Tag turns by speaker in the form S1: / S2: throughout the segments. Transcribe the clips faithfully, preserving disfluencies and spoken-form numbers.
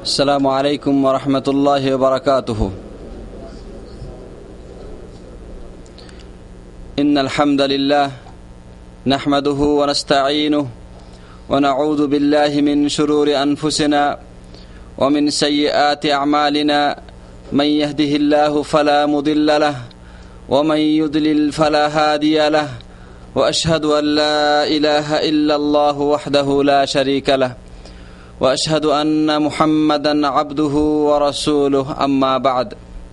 S1: السلام عليكم ورحمة الله وبركاته. إن الحمد لله نحمده ونستعينه ونعوذ بالله من شرور أنفسنا ومن سيئات أعمالنا. من يهده الله فلا مضل له ومن يضلل فلا هادي له وأشهد أن لا إله إلا الله وحده لا شريك له وأشهد أن محمدا عبده ورسوله. أما بعد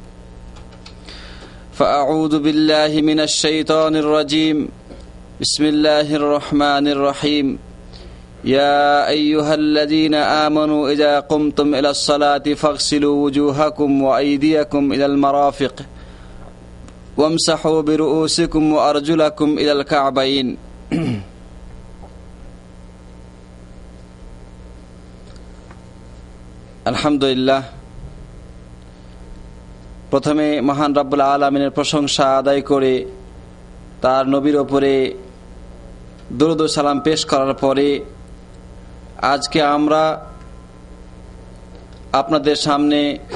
S1: فأعوذ بالله من الشيطان الرجيم. بسم الله الرحمن الرحيم. يا أيها الذين آمنوا إذا قمتم إلى الصلاة فاغسلوا وجوهكم وأيديكم إلى المرافق وامسحوا برؤوسكم وأرجلكم إلى الكعبين. আলহামদুলিল্লাহ, প্রথমে মহান রব্বুল আলামিনের প্রশংসা আদায় করে তার নবীর ওপরে দরুদ ও সালাম পেশ করার পরে আজকে আমরা আপনাদের সামনে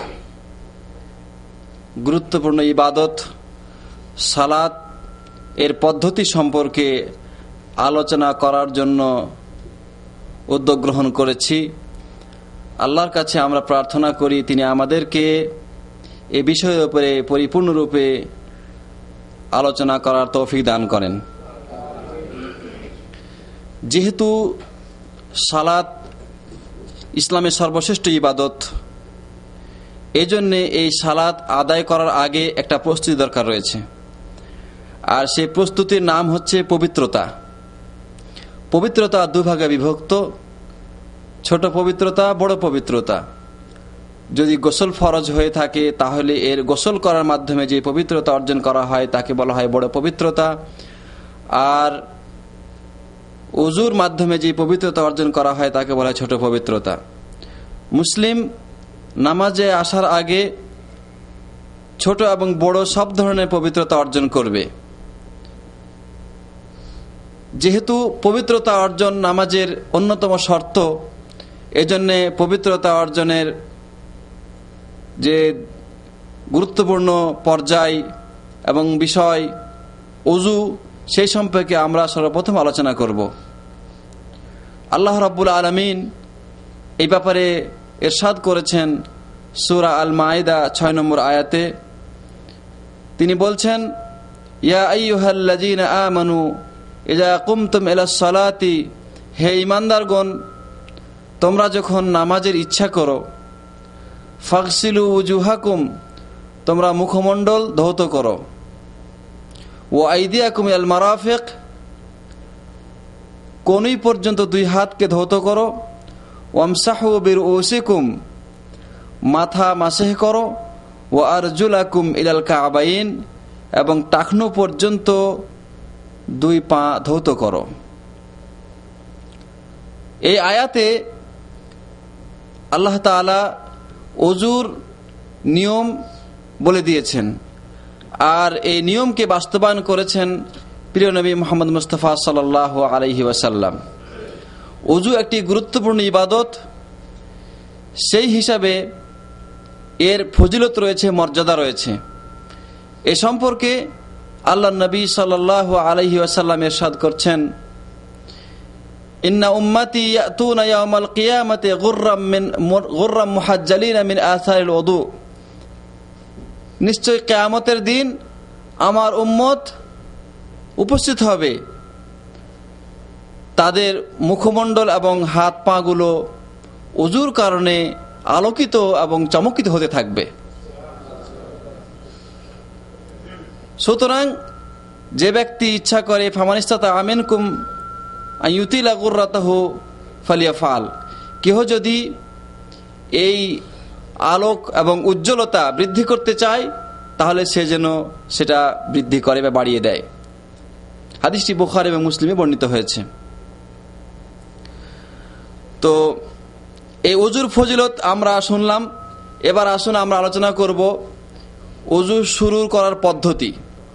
S1: গুরুত্বপূর্ণ ইবাদত সালাত এর পদ্ধতি সম্পর্কে আলোচনা করার জন্য উদ্যোগ গ্রহণ করেছি। আল্লাহর কাছে আমরা প্রার্থনা করি তিনি আমাদেরকে এ বিষয়ের উপরে পরিপূর্ণরূপে আলোচনা করার তৌফিক দান করেন। যেহেতু সালাত ইসলামের সর্বশ্রেষ্ঠ ইবাদত, এজন্য এই সালাত আদায় করার আগে একটা প্রস্তুতি দরকার রয়েছে, আর সেই প্রস্তুতির নাম হচ্ছে পবিত্রতা। পবিত্রতা দুভাগে বিভক্ত, ছোট পবিত্রতা, বড় পবিত্রতা। যদি গোসল ফরজ হয়ে থাকে তাহলে এর গোসল করার মাধ্যমে যে পবিত্রতা অর্জন করা হয় তাকে বলা হয় বড় পবিত্রতা, আর উজুর মাধ্যমে যে পবিত্রতা অর্জন করা হয় তাকে বলা হয় ছোট পবিত্রতা। মুসলিম নামাজে আসার আগে ছোট এবং বড় সব ধরনের পবিত্রতা অর্জন করবে। যেহেতু পবিত্রতা অর্জন নামাজের অন্যতম শর্ত, এজন্য পবিত্রতা অর্জনের যে গুরুত্বপূর্ণ পর্যায় এবং বিষয় ওযু, সেই সম্পর্কে আমরা সর্বপ্রথম আলোচনা করব। আল্লাহ রাব্বুল আলামিন এই ব্যাপারে ইরশাদ করেছেন সূরা আল মাইদা ছয় নম্বর আয়াতে। তিনি বলছেন, ইয়া আইয়ুহাল্লাযীনা আমানু ইযা কুমতুম ইলাস সালাতি, হে ঈমানদারগণ, তোমরা যখন নামাজের ইচ্ছা করো, ফাগসিলু উজুহাকুম, তোমরা মুখমণ্ডল ধৌত করো, ও আইদিয়াকুম ইলাল মারাফিক, কোনই পর্যন্ত দুই হাতকে ধৌত করো, ওয়ামসাহু বিরউসিকুম, মাথা মাসেহ করো, ও আরজুলাকুম ইলাল কাবাইন, এবং টাকনু পর্যন্ত দুই পা ধৌত করো। এই আয়াতে আল্লাহ তাআলা ওযুর নিয়ম বলে দিয়েছেন, আর এই নিয়মকে বাস্তবায়ন করেছেন প্রিয় নবী মুহাম্মদ মুস্তাফা সাল্লাল্লাহু আলাইহি ওয়াসাল্লাম। ওযু একটি গুরুত্বপূর্ণ ইবাদত, সেই হিসাবে এর ফজিলত রয়েছে, মর্যাদা রয়েছে। এ সম্পর্কে আল্লাহর নবী সাল্লাল্লাহু আলাইহি ওয়াসাল্লাম ইরশাদ করছেন, ইন্না উম্মতি ইয়াতুনা ইয়াওমাল কিয়ামাতি গুররাম মিন গুররাম মুহাজ্জালিনা মিন আসারিল ওযু, নিশ্চয় কিয়ামতের দিন আমার উম্মত উপস্থিত হবে, তাদের মুখমণ্ডল এবং হাত পা গুলো ওযুর কারণে আলোকিত এবং চমকিত হতে থাকবে। সুতরাং যে ব্যক্তি ইচ্ছা করে, ফামানিস্তাতা আমিনকুম আইয়ুতিলা গুররাতাহু ফালিয়াফাল, কেহ যদি এই আলোক এবং উজ্জ্বলতা বৃদ্ধি করতে চায় তাহলে সে যেন সেটা বৃদ্ধি করে বা বাড়িয়ে দেয়। হাদিসটি বুখারী এবং মুসলিমে বর্ণিত হয়েছে। তো এই ওযুর ফজিলত আমরা শুনলাম, এবার আসুন আমরা আলোচনা করব ওযু শুরু করার পদ্ধতি।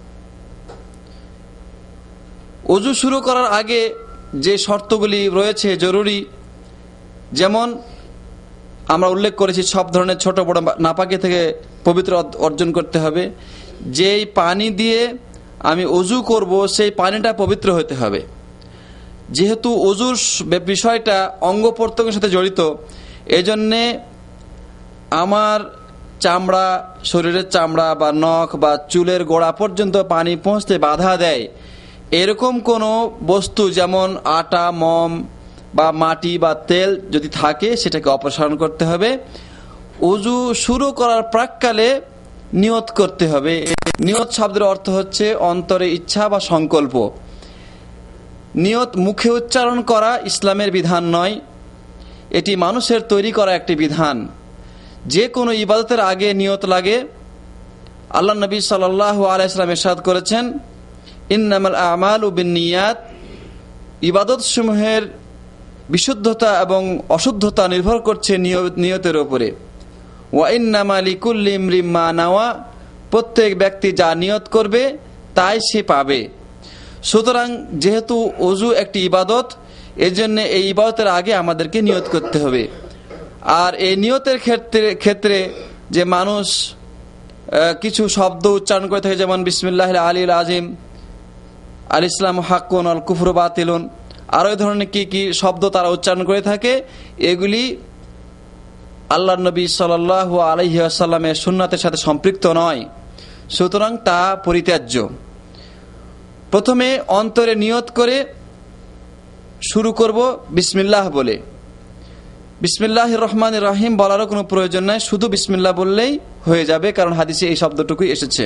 S1: ওযু শুরু করার আগে যে শর্তগুলি রয়েছে জরুরি, যেমন আমরা উল্লেখ করেছি সব ধরনের ছোট বড় নাপাকি থেকে পবিত্র অর্জন করতে হবে। যেই পানি দিয়ে আমি ওযু করব সেই পানিটা পবিত্র হতে হবে। যেহেতু ওযুর বিষয়টা অঙ্গ প্রত্যঙ্গের সাথে জড়িত, এজন্যে আমার চামড়া, শরীরের চামড়া বা নখ বা চুলের গোড়া পর্যন্ত পানি পৌঁছতে বাধা দেয় এরকম কোনো বস্তু, যেমন আটা, মম বা মাটি বা তেল যদি থাকে, সেটাকে অপসারণ করতে হবে। ওযু শুরু করার প্রাক্কালে নিয়ত করতে হবে। নিয়ত শব্দের অর্থ হচ্ছে অন্তরে ইচ্ছা বা সংকল্প। নিয়ত মুখে উচ্চারণ করা ইসলামের বিধান নয়, এটি মানুষের তৈরি করা একটি বিধান। যে কোনো ইবাদতের আগে নিয়ত লাগে। আল্লাহ নবী সাল্লাল্লাহু আলাইহি ওয়াসাল্লাম ইরশাদ করেছেন, ইন্নামাল আমালু বিন্নিয়াত, ইবাদত সমূহের বিশুদ্ধতা এবং অশুদ্ধতা নির্ভর করছে নিয়তের উপরে। ওয়া ইন্নামা লিকুল্লি ইমরিম মা নাওয়া, প্রত্যেক ব্যক্তি যা নিয়ত করবে তাই সে পাবে। সুতরাং যেহেতু ওযু একটি ইবাদত, এজন্য এই ইবাদতের আগে আমাদেরকে নিয়ত করতে হবে। আর এই নিয়তের ক্ষেত্রে ক্ষেত্রে যে মানুষ কিছু শব্দ উচ্চারণ করে থাকে, যেমন বিসমিল্লাহিল আলিয়্যিল আযীম, আল ইসলাম হাক্কুন আল কুফরু বাতিলুন, আরো এই ধরনের কি কি শব্দ তারা উচ্চারণ করে থাকে, এগুলি আল্লাহর নবী সাল্লাল্লাহু আলাইহি ওয়াসাল্লামের সুন্নাতের সাথে সম্পৃক্ত নয়। সুতরাং তা পরিত্যাজ্য। প্রথমে অন্তরে নিয়ত করে শুরু করব বিসমিল্লাহ বলে। বিসমিল্লাহির রহমানির রহিম বলারও কোনো প্রয়োজন নাই, শুধু বিসমিল্লাহ বললেই হয়ে যাবে, কারণ হাদিসে এই শব্দটুকুই এসেছে।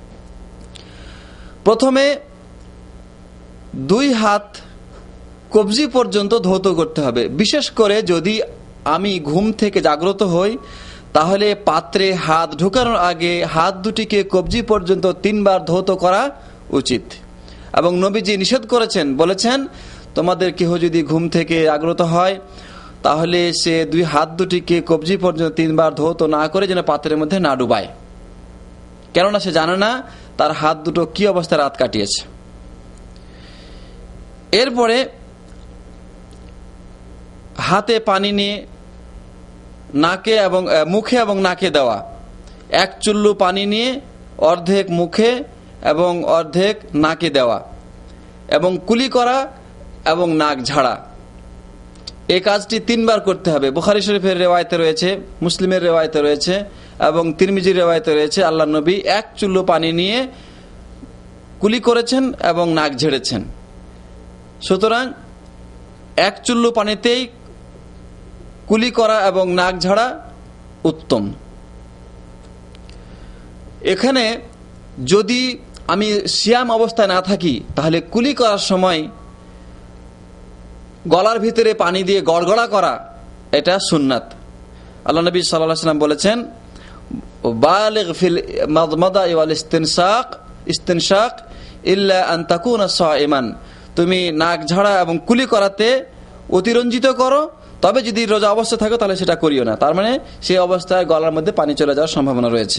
S1: প্রথমে দুই হাত কবজি পর্যন্ত ধৌত করতে হবে। বিশেষ করে যদি আমি ঘুম থেকে জাগ্রত হই, তাহলে পাত্রে হাত ঢোকানোর আগে হাত দুটিকে কবজি পর্যন্ত তিনবার ধৌত করা উচিত। এবং নবীজি নিষেধ করেছেন, বলেছেন, তোমাদের কেহ যদি ঘুম থেকে জাগ্রত হয় তাহলে সে দুই হাত দুটিকে কবজি পর্যন্ত তিনবার ধৌত না করে যেন পাত্রের মধ্যে না ডুবায়, কেননা সে জানে না তার হাত দুটো কি অবস্থায় রাত কাটিয়েছে। এরপরে হাতে পানি নিয়ে নাকে এবং মুখে এবং নাকে দেওয়া। এক চুল্লু পানি নিয়ে অর্ধেক মুখে এবং অর্ধেক নাকে দেওয়া, এবং কুলি করা এবং নাক ঝাড়া। এই কাজটি তিনবার করতে হবে। বুখারী শরীফের রিওয়ায়েতে রয়েছে, মুসলিমের রিওয়ায়েতে রয়েছে এবং তিরমিজির রিওয়ায়েতে রয়েছে, আল্লাহর নবী এক চুল্লু পানি নিয়ে কুলি করেছেন এবং নাক ঝেড়েছেন। সুতরাং এক চুল্লু পানিতেই কুলি করা এবং নাক ঝাড়া উত্তম। এখানে যদি আমি সিয়াম অবস্থায় না থাকি, তাহলে কুলি করার সময় গলার ভিতরে পানি দিয়ে গড়গড়া করা, এটা সুন্নাত। আল্লাহ নবী সাল্লাল্লাহু আলাইহি ওয়াসাল্লাম বলেছেন, বালিগ ফিল মাদমাদা ওয়াল ইস্তিনশাক ইস্তিনশাক ইল্লা আন তাকুনা সাইমান, তুমি নাক ঝাড়া এবং কুলি করাতে অতিরঞ্জিত করো, তবে যদি রোজা অবস্থা থাকে তাহলে সেটা করিও না। তার মানে সেই অবস্থায় গলার মধ্যে পানি চলে যাওয়ার সম্ভাবনা রয়েছে।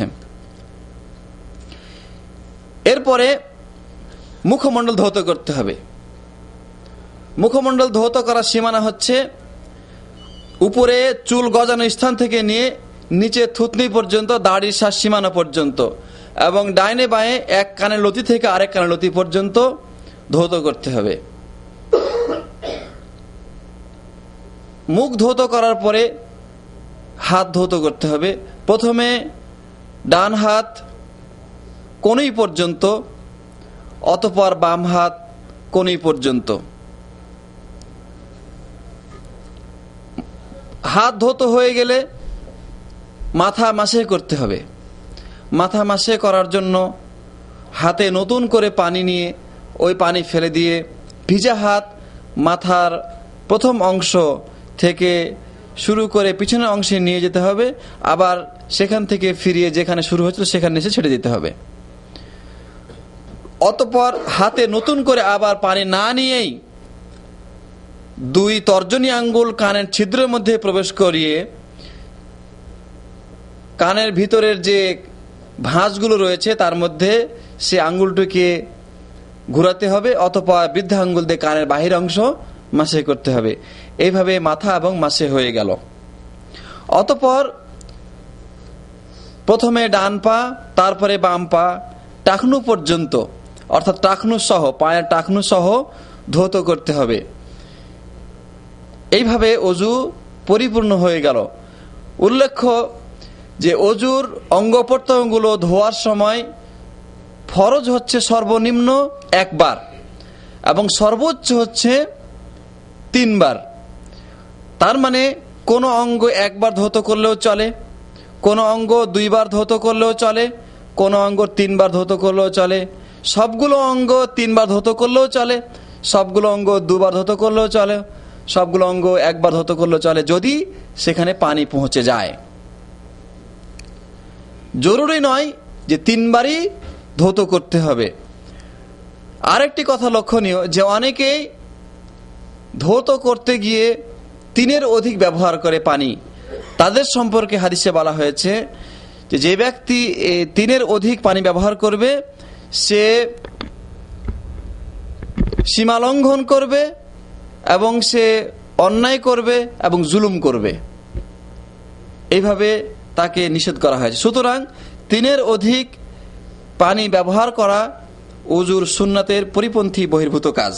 S1: এরপরে মুখমণ্ডল ধৌত করতে হবে। মুখমণ্ডল ধৌত করার সীমানা হচ্ছে উপরে চুল গজানো স্থান থেকে নিয়ে নিচে থুতনি পর্যন্ত, দাড়ির শ্বাস সীমানা পর্যন্ত, এবং ডাইনে বাঁয়ে এক কানের লতি থেকে আরেক কানের লতি পর্যন্ত ধৌত করতে হবে। মুখ ধৌত করার পরে হাত ধৌত করতে হবে। প্রথমে ডান হাত কনুই পর্যন্ত, অতঃপর বাম হাত কনুই পর্যন্ত। হাত ধৌত হয়ে গেলে মাথা মাসে করতে হবে। মাথা মাসে করার জন্য হাতে নতুন করে পানি নিয়ে ওই পানি ফেলে দিয়ে ভিজা হাত মাথার প্রথম অংশ থেকে শুরু করে পিছনের অংশে নিয়ে যেতে হবে, আবার সেখান থেকে ফিরিয়ে যেখানে শুরু হয়েছিল সেখানে এসে ছেড়ে দিতে হবে। অতঃপর হাতে নতুন করে আবার পানি না নিয়েই দুই তর্জনী আঙ্গুল কানের ছিদ্রের মধ্যে প্রবেশ করিয়ে কানের ভিতরের যে ভাঁজগুলো রয়েছে তার মধ্যে সে আঙ্গুলটিকে ঘুরাতে হবে, অথবা বৃদ্ধা আঙ্গুল দিয়ে কানের বাহির অংশ মাসে করতে হবে। এইভাবে মাথা এবং মাসে হয়ে গেল। অতঃপর প্রথমে ডান পা, তারপরে বাম পা, টাকনু পর্যন্ত, অর্থাৎ টাকনু সহ, পায়ের টাকনু সহ ধৌত করতে হবে। এইভাবে অজু পরিপূর্ণ হয়ে গেল। উল্লেখ্য যে অজুর অঙ্গ প্রত্যঙ্গগুলো ধোয়ার সময় ফরজ হচ্ছে সর্বনিম্ন একবার এবং সর্বোচ্চ হচ্ছে তিনবার। তার মানে কোনো অঙ্গ একবার ধৌত করলেও চলে, কোনো অঙ্গ দুইবার ধৌত করলেও চলে, কোনো অঙ্গ তিনবার ধৌত করলেও চলে, সবগুলো অঙ্গ তিনবার ধৌত করলেও চলে, সবগুলো অঙ্গ দুবার ধৌত করলেও চলে, সবগুলো অঙ্গ একবার ধৌত করলেও চলে, যদি সেখানে পানি পৌঁছে যায়। জরুরি নয় যে তিনবারই ধৌত করতে হবে। আরেকটি কথা লক্ষণীয় যে অনেকেই ধৌত করতে গিয়ে তিনের অধিক ব্যবহার করে পানি। তাদের সম্পর্কে হাদিসে বলা হয়েছে যে যে ব্যক্তি তিনের অধিক পানি ব্যবহার করবে সে সীমা লঙ্ঘন করবে এবং সে অন্যায় করবে এবং জুলুম করবে, এইভাবে তাকে নিষেধ করা হয়েছে। সুতরাং তিনের অধিক পানি ব্যবহার করা ওযুর সুন্নাতের পরিপন্থী বহির্ভূত কাজ।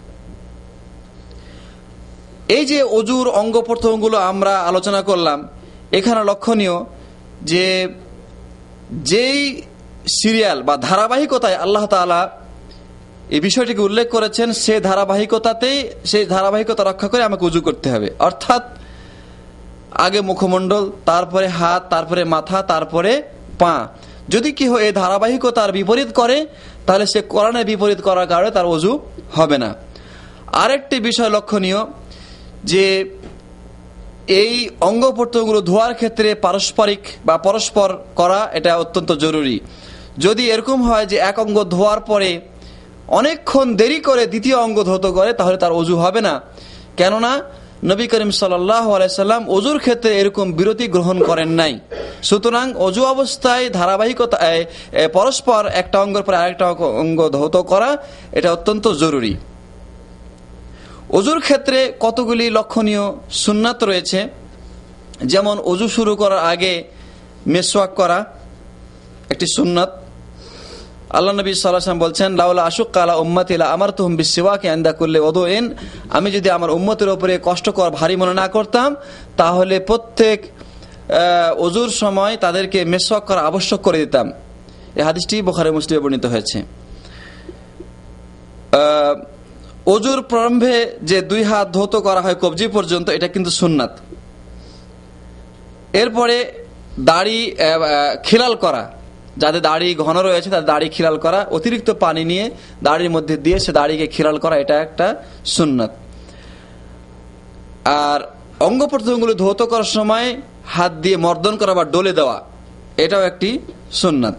S1: এই যে ওযুর অঙ্গ প্রত্যঙ্গগুলো আমরা আলোচনা করলাম, এখানে লক্ষণীয় যে যেই সিরিয়াল বা ধারাবাহিকতায় আল্লাহ তাআলা এই বিষয়টিকে উল্লেখ করেছেন, সে ধারাবাহিকতাতেই সেই ধারাবাহিকতা রক্ষা করে আমাকে ওযু করতে হবে। অর্থাৎ আগে মুখমণ্ডল, তারপরে হাত, তারপরে মাথা, তারপরে পা। যদি কেউ এই ধারাবাহিকতার বিপরীত করে তাহলে সে কোরআনের বিপরীত করার কারণে তার ওযু হবে না। আরেকটি বিষয় লক্ষণীয় যে এই অঙ্গ প্রত্যঙ্গগুলো ধোয়ার ক্ষেত্রে পারস্পরিক বা পরস্পর করা এটা অত্যন্ত জরুরি। যদি এরকম হয় যে এক অঙ্গ ধোয়ার পরে অনেকক্ষণ দেরি করে দ্বিতীয় অঙ্গ ধৌত করে তাহলে তার ওযু হবে না, কেননা নবী করিম সাল্লাল্লাহু আলাইহি সাল্লাম ওযুর ক্ষেত্রে এরকম বিরতি গ্রহণ করেন নাই। সুতরাং ওযু অবস্থায় ধারাবাহিকতায় পরস্পর একটা অঙ্গের পর আরেকটা অঙ্গ ধৌত করা এটা অত্যন্ত জরুরি। ওযুর ক্ষেত্রে কতগুলি লক্ষণীয় সুন্নাত রয়েছে, যেমন ওযু শুরু করার আগে মেসওয়াক করা একটি সুন্নাত। আল্লাহ নবী সাল্লাল্লাহু আলাইহি ওয়াসাল্লাম বলছেন, লাউলা আশুক্কা আলা উম্মতি লা আমারতুহুম বিসওয়াকি ইনদা কুল্লি ওযুইন, আমি যদি আমার উম্মতের উপরে কষ্টকর ভারী মনে না করতাম তাহলে প্রত্যেক ওযুর সময় তাদেরকে মেসওয়াক করা আবশ্যক করে দিতাম। এই হাদিসটি বুখারী মুসলিমে বর্ণিত হয়েছে। ওযুর প্রারম্ভে যে দুই হাত ধৌত করা হয় কবজি পর্যন্ত, এটা কিন্তু সুন্নাত। এরপরে দাড়ি খিলাল করা, যাদের দাড়ি ঘন রয়েছে তাদের দাড়ি খিলাল করা, অতিরিক্ত পানি নিয়ে দাড়ির মধ্যে দিয়ে সে দাড়িকে খিলাল করা, এটা একটা সুন্নাত। আর অঙ্গ প্রত্যঙ্গগুলো ধৌত করার সময় হাত দিয়ে মর্দন করা বা ডলে দেওয়া, এটাও একটি সুন্নাত।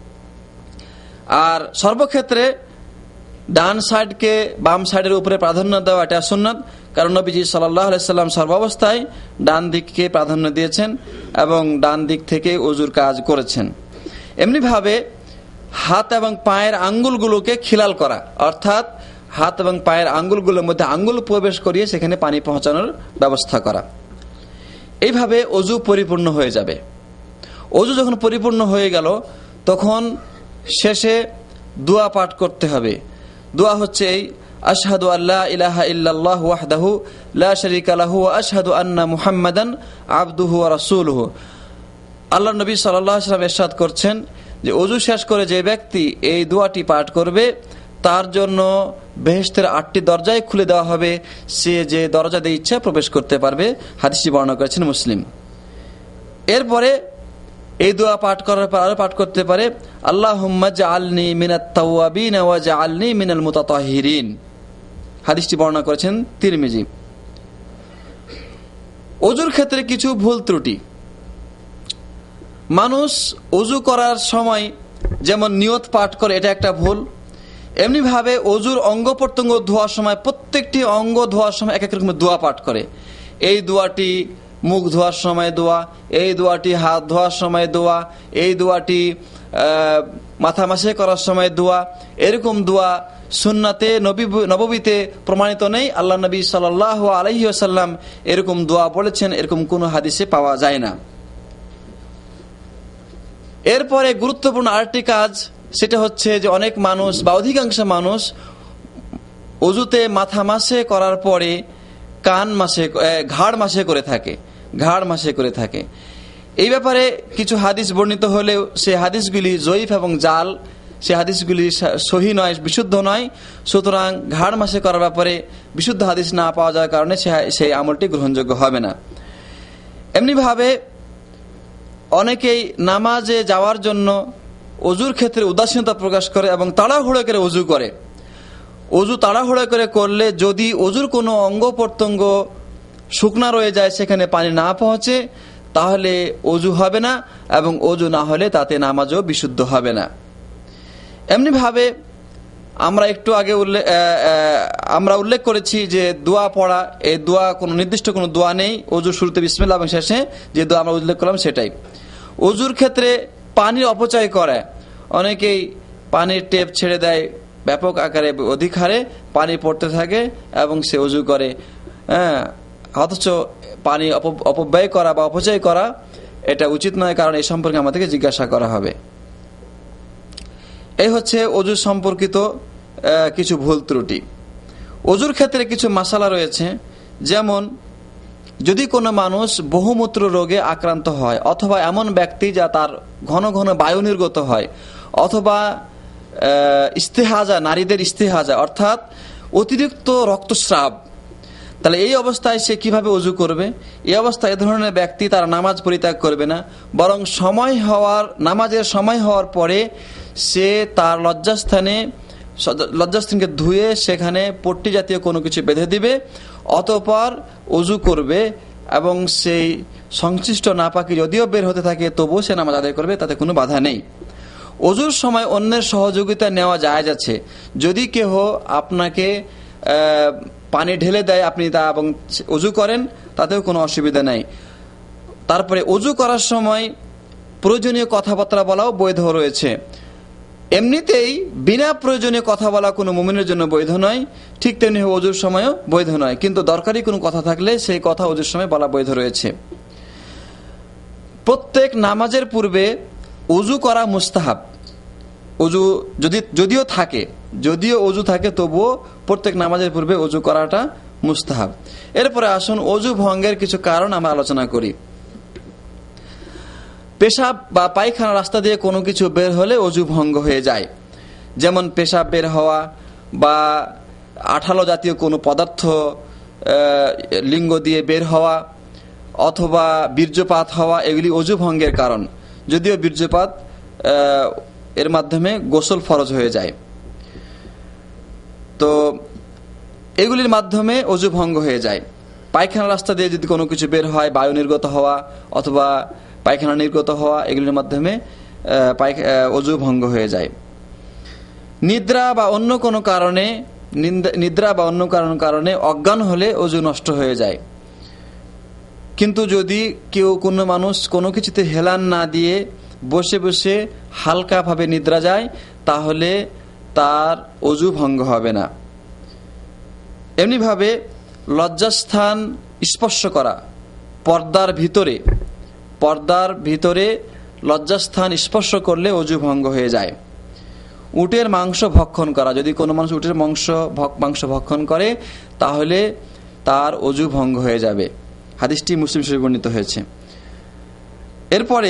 S1: আর সর্বক্ষেত্রে ডান সাইডকে বাম সাইডের উপরে প্রাধান্য দেওয়া, এটা সুন্নাত, কারণ নবীজি সাল্লাল্লাহু আলাইহি সাল্লাম সর্বাবস্থায় ডান দিককে প্রাধান্য দিয়েছেন এবং ডান দিক থেকে ওযুর কাজ করেছেন। এমনি ভাবে হাত এবং পায়ের আঙ্গুলগুলোকে খিলাল করা, অর্থাৎ হাত এবং পায়ের আঙ্গুলগুলোর মধ্যে আঙ্গুল প্রবেশ করিয়ে সেখানে পানি পৌঁছানোর ব্যবস্থা করা। এইভাবে ওযু পরিপূর্ণ হয়ে যাবে। ওযু যখন পরিপূর্ণ হয়ে গেল তখন শেষে দোয়া পাঠ করতে হবে। দোয়া হচ্ছে এই, আশহাদু আল্লা ইলাহা ইল্লাল্লাহ ওয়াহদাহু লা শারীকা লাহু ওয়া আশহাদু আন্না মুহাম্মাদান আবদুহু ওয়া রাসূলুহু। আল্লাহ নবী সাল্লাল্লাহু আলাইহি ওয়াসাল্লাম ইরশাদ করছেন যে ওযু শেষ করে যে ব্যক্তি এই দোয়াটি পাঠ করবে তার জন্য বেহেশতের আটটি দরজায় খুলে দেওয়া হবে, সে যে দরজা দিয়ে ইচ্ছা প্রবেশ করতে পারবে। হাদিসটি বর্ণনা করেছেন মুসলিম। এরপরে এই দোয়া পাঠ করার পর আরো পাঠ করতে পারে, আল্লাহুম্মা জাআলনি মিনাত তাওয়াবিন ওয়া জাআলনি মিনাল মুতাতাহহিরিন। হাদিসটি বর্ণনা করেছেন তিরমিজি। ওযুর ক্ষেত্রে কিছু ভুল ত্রুটি। মানুষ ওযু করার সময় যেমন নিয়ত পাঠ করে, এটা একটা ভুল। এমনি ভাবে ওযুর অঙ্গ প্রত্যঙ্গ ধোয়ার সময় প্রত্যেকটি অঙ্গ ধোয়ার সময় এক এক রকমের দোয়া পাঠ করে। এই দোয়াটি মুখ ধোয়ার সময় দোয়া, এই দোয়াটি হাত ধোয়ার সময় দোয়া, এই দোয়াটি মাথা মাসে করার সময় দোয়া, এরকম দোয়া সুন্নাতে নববীতে প্রমাণিত নেই। আল্লাহ নবী সাল্লাল্লাহু আলাইহি ওয়াসাল্লাম এরকম দোয়া বলেছেন, এরকম কোনো হাদিসে পাওয়া যায় না। এরপরে গুরুত্বপূর্ণ আরেকটি কাজ, সেটা হচ্ছে যে অনেক মানুষ বা অধিকাংশ মানুষ ওযুতে মাথা মাসে করার পরে কান মাসে ঘাড় মাসে করে থাকে ঘাড় মাসে করে থাকে এই ব্যাপারে কিছু হাদিস বর্ণিত হলেও সে হাদিসগুলি জয়ীফ এবং জাল, সে হাদিসগুলি সহি নয়, বিশুদ্ধ নয়। সুতরাং ঘাড় মাসে করার ব্যাপারে বিশুদ্ধ হাদিস না পাওয়া যাওয়ার কারণে সেই আমলটি গ্রহণযোগ্য হবে না। এমনিভাবে অনেকেই নামাজে যাওয়ার জন্য ওযুর ক্ষেত্রে উদাসীনতা প্রকাশ করে এবং তাড়াহুড়ো করে ওযু করে। ওযু তাড়াহুড়ো করে করলে যদি ওযুর কোনো অঙ্গ প্রত্যঙ্গ শুকনা রয়ে যায়, সেখানে পানি না পৌঁছে, তাহলে ওযু হবে না, এবং ওযু না হলে তাতে নামাজও বিশুদ্ধ হবে না। এমনিভাবে আমরা একটু আগে উল্লেখ আমরা উল্লেখ করেছি যে দোয়া পড়া, এই দোয়া কোনো নির্দিষ্ট কোনো দোয়া নেই। ওযুর শুরুতে বিসমিল্লাহ এবং শেষে যে দোয়া আমরা উল্লেখ করলাম সেটাই। ওযুর ক্ষেত্রে পানির অপচয় করে, অনেকেই পানির টেপ ছেড়ে দেয়, ব্যাপক আকারে অধিক হারে পানি পড়তে থাকে এবং সে ওযু করে। হ্যাঁ, অথচ পানি অপব্যয় করা বা অপচয় করা এটা উচিত নয়, কারণ এই সম্পর্কে আমাদেরকে জিজ্ঞাসা করা হবে। এই হচ্ছে ওযু সম্পর্কিত কিছু ভুল ত্রুটি। ওযুর ক্ষেত্রে কিছু মাসালা রয়েছে, যেমন যদি কোনো মানুষ বহুমূত্র রোগে আক্রান্ত হয়, অথবা এমন ব্যক্তি যা তার ঘন ঘন বায়ু নির্গত হয়, অথবা ইস্তেহাজা, নারীদের ইস্তেহাজা অর্থাৎ অতিরিক্ত রক্তস্রাব, তাহলে এই অবস্থায় সে কিভাবে ওযু করবে? এই অবস্থায় এ ধরনের ব্যক্তি তার নামাজ পরিত্যাগ করবে না, বরং সময় হওয়ার নামাজের সময় হওয়ার পরে সে তার লজ্জাস্থানে লজ্জাস্থানকে ধুয়ে সেখানে পট্টি জাতীয় কোনো কিছু বেঁধে দিবে, অতঃপর ওযু করবে এবং সেই সংশ্লিষ্ট নাপাকি যদিও বের হতে থাকে তবুও সে নামাজ আদায় করবে, তাতে কোনো বাধা নেই। ওযুর সময় অন্যের সহযোগিতা নেওয়া জায়েজ আছে। যদি কেহ আপনাকে পানি ঢেলে দেয়, আপনি তা এবং ওযু করেন, তাতেও কোনো অসুবিধা নাই। তারপরে ওযু করার সময় প্রয়োজনীয় কথাবার্তা বলাও বৈধ রয়েছে। এমনিতেই বিনা প্রয়োজনীয় কথা বলা কোনো মুমিনের জন্য বৈধ নয়, ঠিক তেমনি ওযুর সময়ও বৈধ নয়, কিন্তু দরকারি কোনো কথা থাকলে সেই কথা ওযুর সময় বলা বৈধ রয়েছে। প্রত্যেক নামাজের পূর্বে ওযু করা মুস্তাহাব। ওযু যদি যদিও থাকে যদিও ওযু থাকে তবুও প্রত্যেক নামাজের পূর্বে ওযু করাটা মুস্তাহাব। এরপরে আসুন ওযু ভঙ্গের কিছু কারণ আমরা আলোচনা করি। পেশাব বা পায়খানা রাস্তা দিয়ে কোনো কিছু বের হলে ওযু ভঙ্গ হয়ে যায়, যেমন পেশাব বের হওয়া বা আঠালো জাতীয় কোনো পদার্থ লিঙ্গ দিয়ে বের হওয়া, অথবা বীর্যপাত হওয়া, এগুলি ওযু ভঙ্গের কারণ। যদিও বীর্যপাত এর মাধ্যমে গোসল ফরজ হয়ে যায়, তো এগুলির মাধ্যমে ওযু ভঙ্গ হয়ে যায়। পায়খানা রাস্তা দিয়ে যদি কোনো কিছু বের হয়, বায়ু নির্গত হওয়া অথবা পায়খানা নির্গত হওয়া, এগুলির মাধ্যমে ওযু ভঙ্গ হয়ে যায়। নিদ্রা বা অন্য কোনো কারণে নিদ্রা বা অন্য কারণ কারণে অজ্ঞান হলে ওযু নষ্ট হয়ে যায়। কিন্তু যদি কেউ কোনো মানুষ কোনো কিছুতে হেলান না দিয়ে বসে বসে হালকাভাবে নিদ্রা যায়, তাহলে তার ওযু ভঙ্গ হবে না। এমনিভাবে লজ্জাস্থান স্পর্শ করা, পর্দার ভিতরে পর্দার ভিতরে লজ্জাস্থান স্পর্শ করলে ওযু ভঙ্গ হয়ে যায়। উটের মাংস ভক্ষণ করা, যদি কোনো মানুষ উটের মাংস মাংস ভক্ষণ করে তাহলে তার ওযু ভঙ্গ হয়ে যাবে। হাদিসটি মুসলিম শরীফে বর্ণিত হয়েছে। এরপরে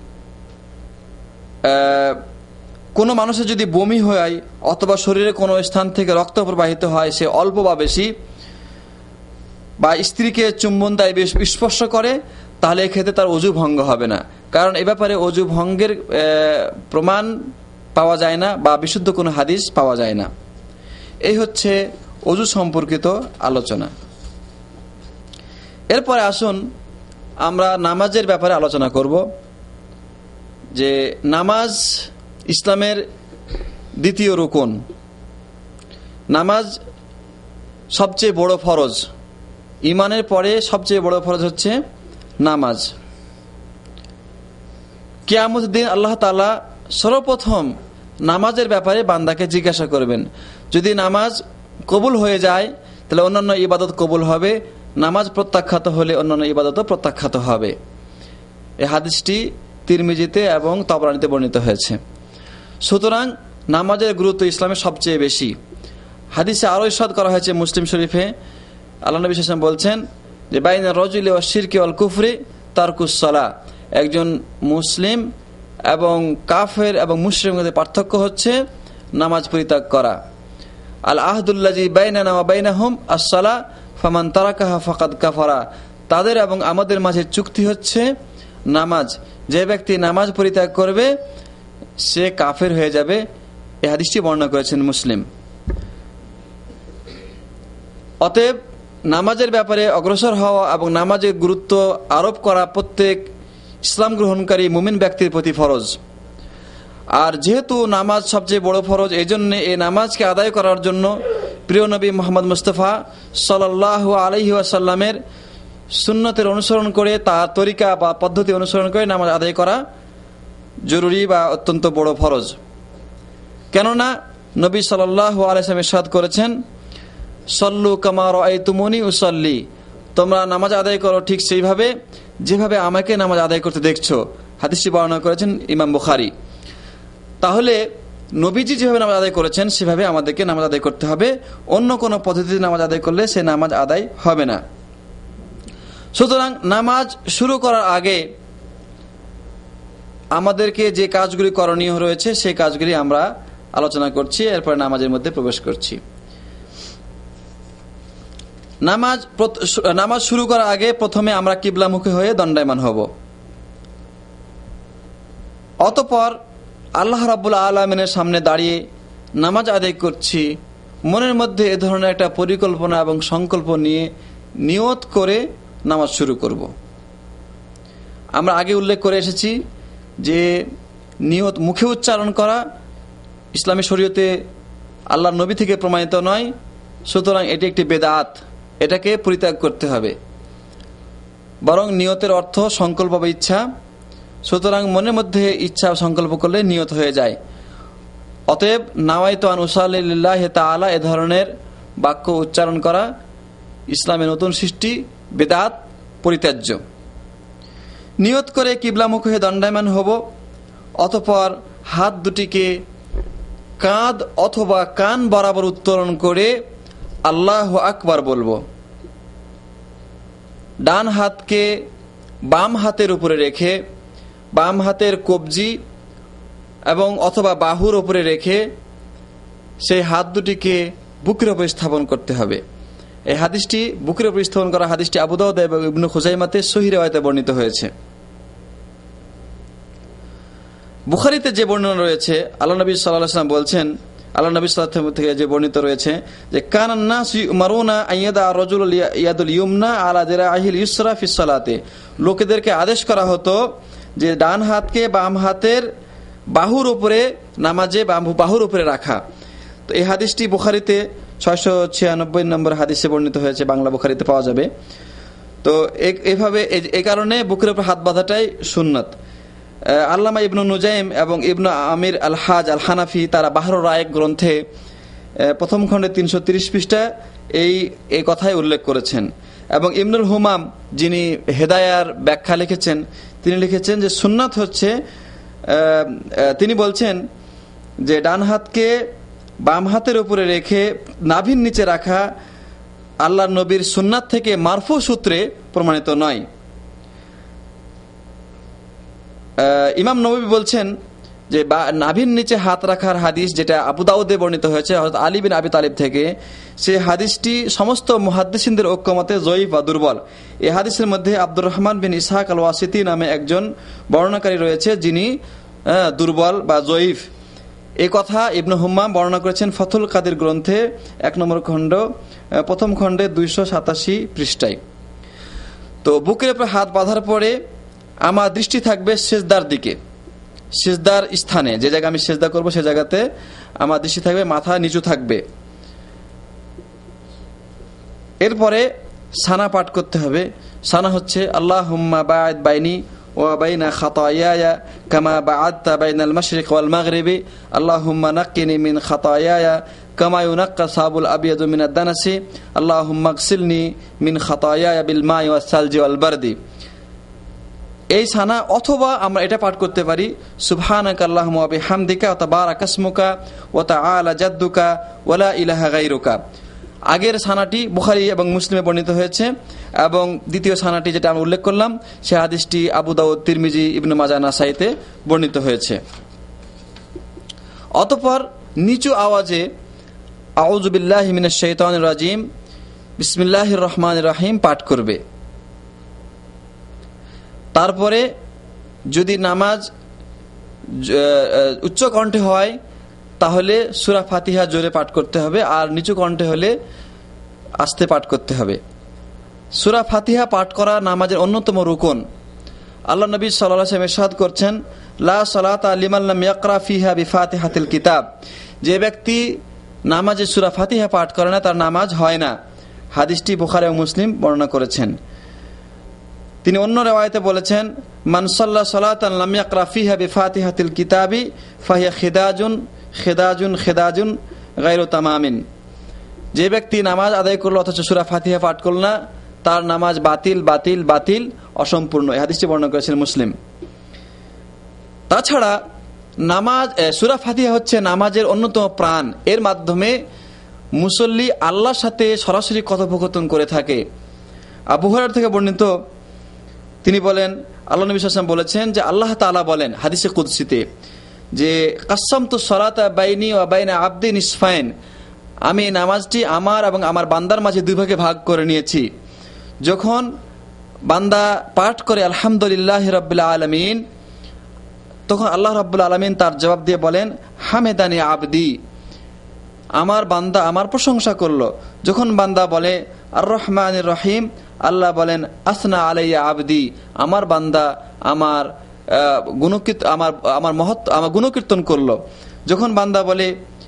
S1: কোনো মানুষের যদি বমি হয় অথবা শরীরে কোনো স্থান থেকে রক্ত প্রবাহিত হয়, সে অল্প বা বেশি, বা স্ত্রীকে চুম্বন দেয়, স্পর্শ করে, তাহলে এক্ষেত্রে তার ওযু ভঙ্গ হবে না, কারণ এ ব্যাপারে ওযু ভঙ্গের প্রমাণ পাওয়া যায় না বা বিশুদ্ধ কোনো হাদিস পাওয়া যায় না। এই হচ্ছে ওযু সম্পর্কিত আলোচনা। এরপরে আসুন আমরা নামাজের ব্যাপারে আলোচনা করব, যে নামাজ ইসলামের দ্বিতীয় রুকন। নামাজ সবচেয়ে বড় ফরজ, ঈমানের পরে সবচেয়ে বড় ফরজ হচ্ছে নামাজ। কিয়ামতের দিন আল্লাহ তাআলা সর্বপ্রথম নামাজের ব্যাপারে বান্দাকে জিজ্ঞাসা করবেন। যদি নামাজ কবুল হয়ে যায় তাহলে অন্যান্য ইবাদত কবুল হবে, নামাজ প্রত্যাখ্যাত হলে অন্যান্য ইবাদতও প্রত্যাখ্যাত হবে। এই হাদিসটি তিরমিজিতে এবং তাবরানীতে বর্ণিত হয়েছে। সুতরাং নামাজের গুরুত্ব ইসলামে সবচেয়ে বেশি। হাদিসে আরও ইরশাদ করা হয়েছে মুসলিম শরীফে, আল্লাহ নবী সাল্লাল্লাহু আলাইহি ওয়াসাল্লাম বলছেন যে বাইনা রাজুলি ওয়া শিরকি ওয়াল কুফরি তারকুস সালাহ, একজন মুসলিম এবং কাফের এবং মুশরিকের মধ্যে পার্থক্য হচ্ছে নামাজ পরিত্যাগ করা। আল আহদুল্লাযী বাইনানা ওয়া বাইনাহুম আস-সালাহ ফামান তারাকাহা ফাকাদ কাফারা, তাদের এবং আমাদের মাঝে চুক্তি হচ্ছে নামাজ, যে ব্যক্তি নামাজ পরিত্যাগ করবে সে কাফের হয়ে যাবে। এই হাদিসটি বর্ণনা করেছেন মুসলিম। অতএব নামাজের ব্যাপারে অগ্রসর হওয়া এবং নামাজের গুরুত্ব আরোপ করা প্রত্যেক ইসলাম গ্রহণকারী মুমিন ব্যক্তির প্রতি ফরজ। আর যেহেতু নামাজ সবচেয়ে বড় ফরজ, এই জন্য এই নামাজকে আদায় করার জন্য প্রিয় নবী মুহাম্মদ মুস্তাফা সাল্লাল্লাহু আলাইহি ওয়াসাল্লামের সুন্নতের অনুসরণ করে, তার তরিকা বা পদ্ধতি অনুসরণ করে নামাজ আদায় করা জরুরি বা অত্যন্ত বড় ফরজ। কেননা নবী সাল্লাল্লাহু আলাইহি ওয়াসাল্লাম ইরশাদ করেছেন, সল্লু কামা রাআইতুমুনি উসাল্লি, তোমরা নামাজ আদায় করো ঠিক সেইভাবে যেভাবে আমাকে নামাজ আদায় করতে দেখছো। হাদিসটি বর্ণনা করেছেন ইমাম বুখারী। তাহলে নবীজি যেভাবে নামাজ আদায় করেছেন সেভাবে আমাদেরকে নামাজ আদায় করতে হবে। অন্য কোনো পদ্ধতিতে নামাজ আদায় করলে সে নামাজ আদায় হবে না। সুতরাং নামাজ শুরু করার আগে আমাদেরকে যে কাজগুলি করণীয় রয়েছে সেই কাজগুলি আমরা আলোচনা করছি, এরপর নামাজের মধ্যে প্রবেশ করছি। নামাজ নামাজ শুরু করার আগে প্রথমে আমরা কিবলামুখী হয়ে দণ্ডায়মান হব। অতঃপর আল্লাহ রাব্বুল আলামিনের সামনে দাঁড়িয়ে নামাজ আদায় করছি, মনের মধ্যে এ ধরনের একটা পরিকল্পনা এবং সংকল্প নিয়ে নিয়ত করে নামাজ শুরু করব। আমরা আগে উল্লেখ করে এসেছি যে নিয়ত মুখে উচ্চারণ করা ইসলামী শরীয়তে আল্লাহর নবী থেকে প্রমাণিত নয়, সুতরাং এটি একটি বেদাত, এটাকে পরিত্যাগ করতে হবে। বরং নিয়তের অর্থ সংকল্প বা ইচ্ছা, সুতরাং মনের মধ্যে ইচ্ছা সংকল্প করলে নিয়ত হয়ে যায়। অতএব নাওয়াইতু আন উসাল্লি লিল্লাহি তাআলা এ ধরনের বাক্য উচ্চারণ করা ইসলামের নতুন সৃষ্টি, বেদাত, পরিত্যাজ্য। নিয়ত করে কিবলামুখ হয়ে দণ্ডায়মান হব। অতঃপর হাত দুটিকে কাঁধ অথবা কান বরাবর উত্তোলন করে আল্লাহু আকবার বলবো। ডান হাতকে বাম হাতের উপরে রেখে বাম হাতের কবজি এবং অথবা বাহুর উপরে রেখে সেই হাত দুটিকে বুকের উপরে স্থাপন করতে হবে। এই হাদিসটি বুকের উপরে স্থাপন করা হাদিসটি আবু দাউদ এবং ইবনে খুজাইমাতে সহিহ riwayate বর্ণিত হয়েছে। বুখারীতে যে বর্ণনা রয়েছে, আল্লাহ নবী সাল্লাল্লাহু আলাইহি ওয়াসাল্লাম বলছেন, আল্লাহ নবী সাল্লাল্লাহু আলাইহি ওয়াসাল্লাম থেকে যে বর্ণিত রয়েছে যে কানান নাস ইউমারুনা আইয়াদা রাজুলুল ইয়াদুল ইয়ুমনা আলা দিরাইহিল ইউসরা ফিস সালাতে, লোকেদেরকে আদেশ করা হতো যে ডান হাতকে বাম হাতের বাহুর উপরে নামাজে বাহুর উপরে রাখা। তো এই হাদিসটি বুখারীতে ছয়শো ছিয়ানব্বই নম্বর হাদিসে বর্ণিত হয়েছে, বাংলা বুখারীতে পাওয়া যাবে। তো এইভাবে এই কারণে বুকের উপর হাত বাঁধাটাই সুন্নত। আল্লামা ইবনু নুজাইম এবং ইবনু আমির আল হাজ আল হানাফি তারা বাহরুর রায়েক গ্রন্থে প্রথম খণ্ডে তিনশো তিরিশ পৃষ্ঠা এই এই কথাই উল্লেখ করেছেন। এবং ইবনুল হুমাম যিনি হেদায়ার ব্যাখ্যা লিখেছেন তিনি লিখেছেন যে সুন্নাত হচ্ছে, তিনি বলছেন যে ডান হাতকে বাম হাতের উপরে রেখে নাভির নিচে রাখা আল্লাহর নবীর সুন্নাত থেকে মারফু সূত্রে প্রমাণিত নয়। ইমাম নববী বলছেন যে নাভির নিচে হাত রাখার হাদিস যেটা আবু দাউদে বর্ণিত হয়েছে হযরত আলী বিন আবি তালিব থেকে, সেই হাদিসটি সমস্ত মুহাদ্দিসিনদের ঐক্যমতে জয়ীফ বা দুর্বল। এই হাদিসের মধ্যে আব্দুর রহমান বিন ইসহাক আল ওয়াসিতি নামে একজন বর্ণনাকারী রয়েছে যিনি দুর্বল বা জয়ীফ। এই কথা ইবনে হুম্মাম বর্ণনা করেছেন ফথুল কাদির গ্রন্থে এক নম্বর খণ্ড প্রথম খণ্ডে দুইশো সাতাশি পৃষ্ঠায়। তো বুকের উপর হাত বাঁধার পরে আমার দৃষ্টি থাকবে সেজদার দিকে, সেজদার স্থানে, যে জায়গায় আমি সেজদা করব সে জায়গাতে আমার দৃষ্টি থাকবে, মাথা নিচু থাকবে। এরপরে সানা পাঠ করতে হবে। সানা হচ্ছে আল্লাহুম্মা বা'দ বাইনি ওয়া বাইনা খাতায়ায়া কামা বা'আদতা বাইনাল মাশরিক ওয়াল মাগরিবি আল্লাহুম্মা নাক্কিনি মিন খাতায়ায়া কামা ইউনাক্কা সাবুল আবিয়াদু মিনাদ দানাসি আল্লাহুম্মা গসিলনি মিন খাতায়ায়া বিল মাই ওয়াস সালজি ওয়াল বারদি। এই সানা, অথবা আমরা এটা পাঠ করতে পারি সুবহানাকা আল্লাহুম্মা ওয়া বিহামদিকা ওয়া তাবারাকা ইসমুকা ওয়া তাআলা জাদ্দুকা ওয়া লা ইলাহা গায়রুকা। আগের সানাটি বুখারী এবং মুসলিমে বর্ণিত হয়েছে, এবং দ্বিতীয় সানাটি যেটা আমি উল্লেখ করলাম সে হাদিসটি আবু দাউদ, তিরমিজি, ইবনে মাজাহ, নাসাইতে বর্ণিত হয়েছে। অতঃপর নিচু আওয়াজে আউযু বিল্লাহি মিনাশ শাইতানির রাজিম বিসমিল্লাহির রহমানির রহিম পাঠ করবে। তারপরে যদি নামাজ উচ্চ কণ্ঠে হয় তাহলে সূরা ফাতিহা জোরে পাঠ করতে হবে, আর নিচু কণ্ঠে হলে আস্তে পাঠ করতে হবে। সূরা ফাতিহা পাঠ করা নামাজের অন্যতম রুকন। আল্লাহ নবী সাল্লাল্লাহু আলাইহি ওয়াসাল্লাম ইরশাদ করছেন, লা সালাতা লিমান লাম ইয়াকরা ফিহা বিফাতিহাতিল কিতাব। যে ব্যক্তি নামাজে সূরা ফাতিহা পাঠ করে না তার নামাজ হয় না। হাদিসটি বুখারী ও মুসলিম বর্ণনা করেছেন। তিনি অন্য রিওয়ায়াতে বলেছেন, মান সাল্লা সালাতান লাম ইয়াকরা ফিহা বিফাতিহাতিল কিতাবি ফাহিয়া খিদাজুন খিদাজুন খিদাজুন গায়রু তামামিন। যে ব্যক্তি নামাজ আদায় করলো অথচ সূরা ফাতিহা পাঠ করল না তার নামাজ বাতিল বাতিল বাতিল অসম্পূর্ণ। এই হাদিসটি বর্ণনা করেছেন মুসলিম। তাছাড়া নামাজ সূরা ফাতিহা হচ্ছে নামাজের অন্যতম প্রাণ। এর মাধ্যমে মুসল্লি আল্লাহর সাথে সরাসরি কথোপকথন করে থাকে। আবু হুরায়রা থেকে বর্ণিত, তিনি বলেন আল্লাহ নবী সাল্লাল্লাহু আলাইহি ওয়াসাল্লাম বলেছেন যে আল্লাহ তাআলা বলেন হাদিসে কুদসিতে যে কাসসামতু সলাতা বাইনি ওয়া বাইনা আবদি নিসফাইন, আমি নামাজটি আমার এবং আমার বান্দার মাঝে দুই ভাগে ভাগ করে নিয়েছি। যখন বান্দা পাঠ করে আলহামদুলিল্লাহি রাব্বিল আলামিন, তখন আল্লাহ রাব্বুল আলামিন তার জবাব দিয়ে বলেন হামেদানি আবদি, আমার বান্দা আমার প্রশংসা করলো। যখন বান্দা বলে আর রহমানির রহিম, আল্লাহ বলেন আসনা আলাইয়া আবদি, আমার বান্দা আমার গুণকীর্তন আমার আমার মহত্ব আমার গুণকীর্তন করলো। যখন বান্দা বলে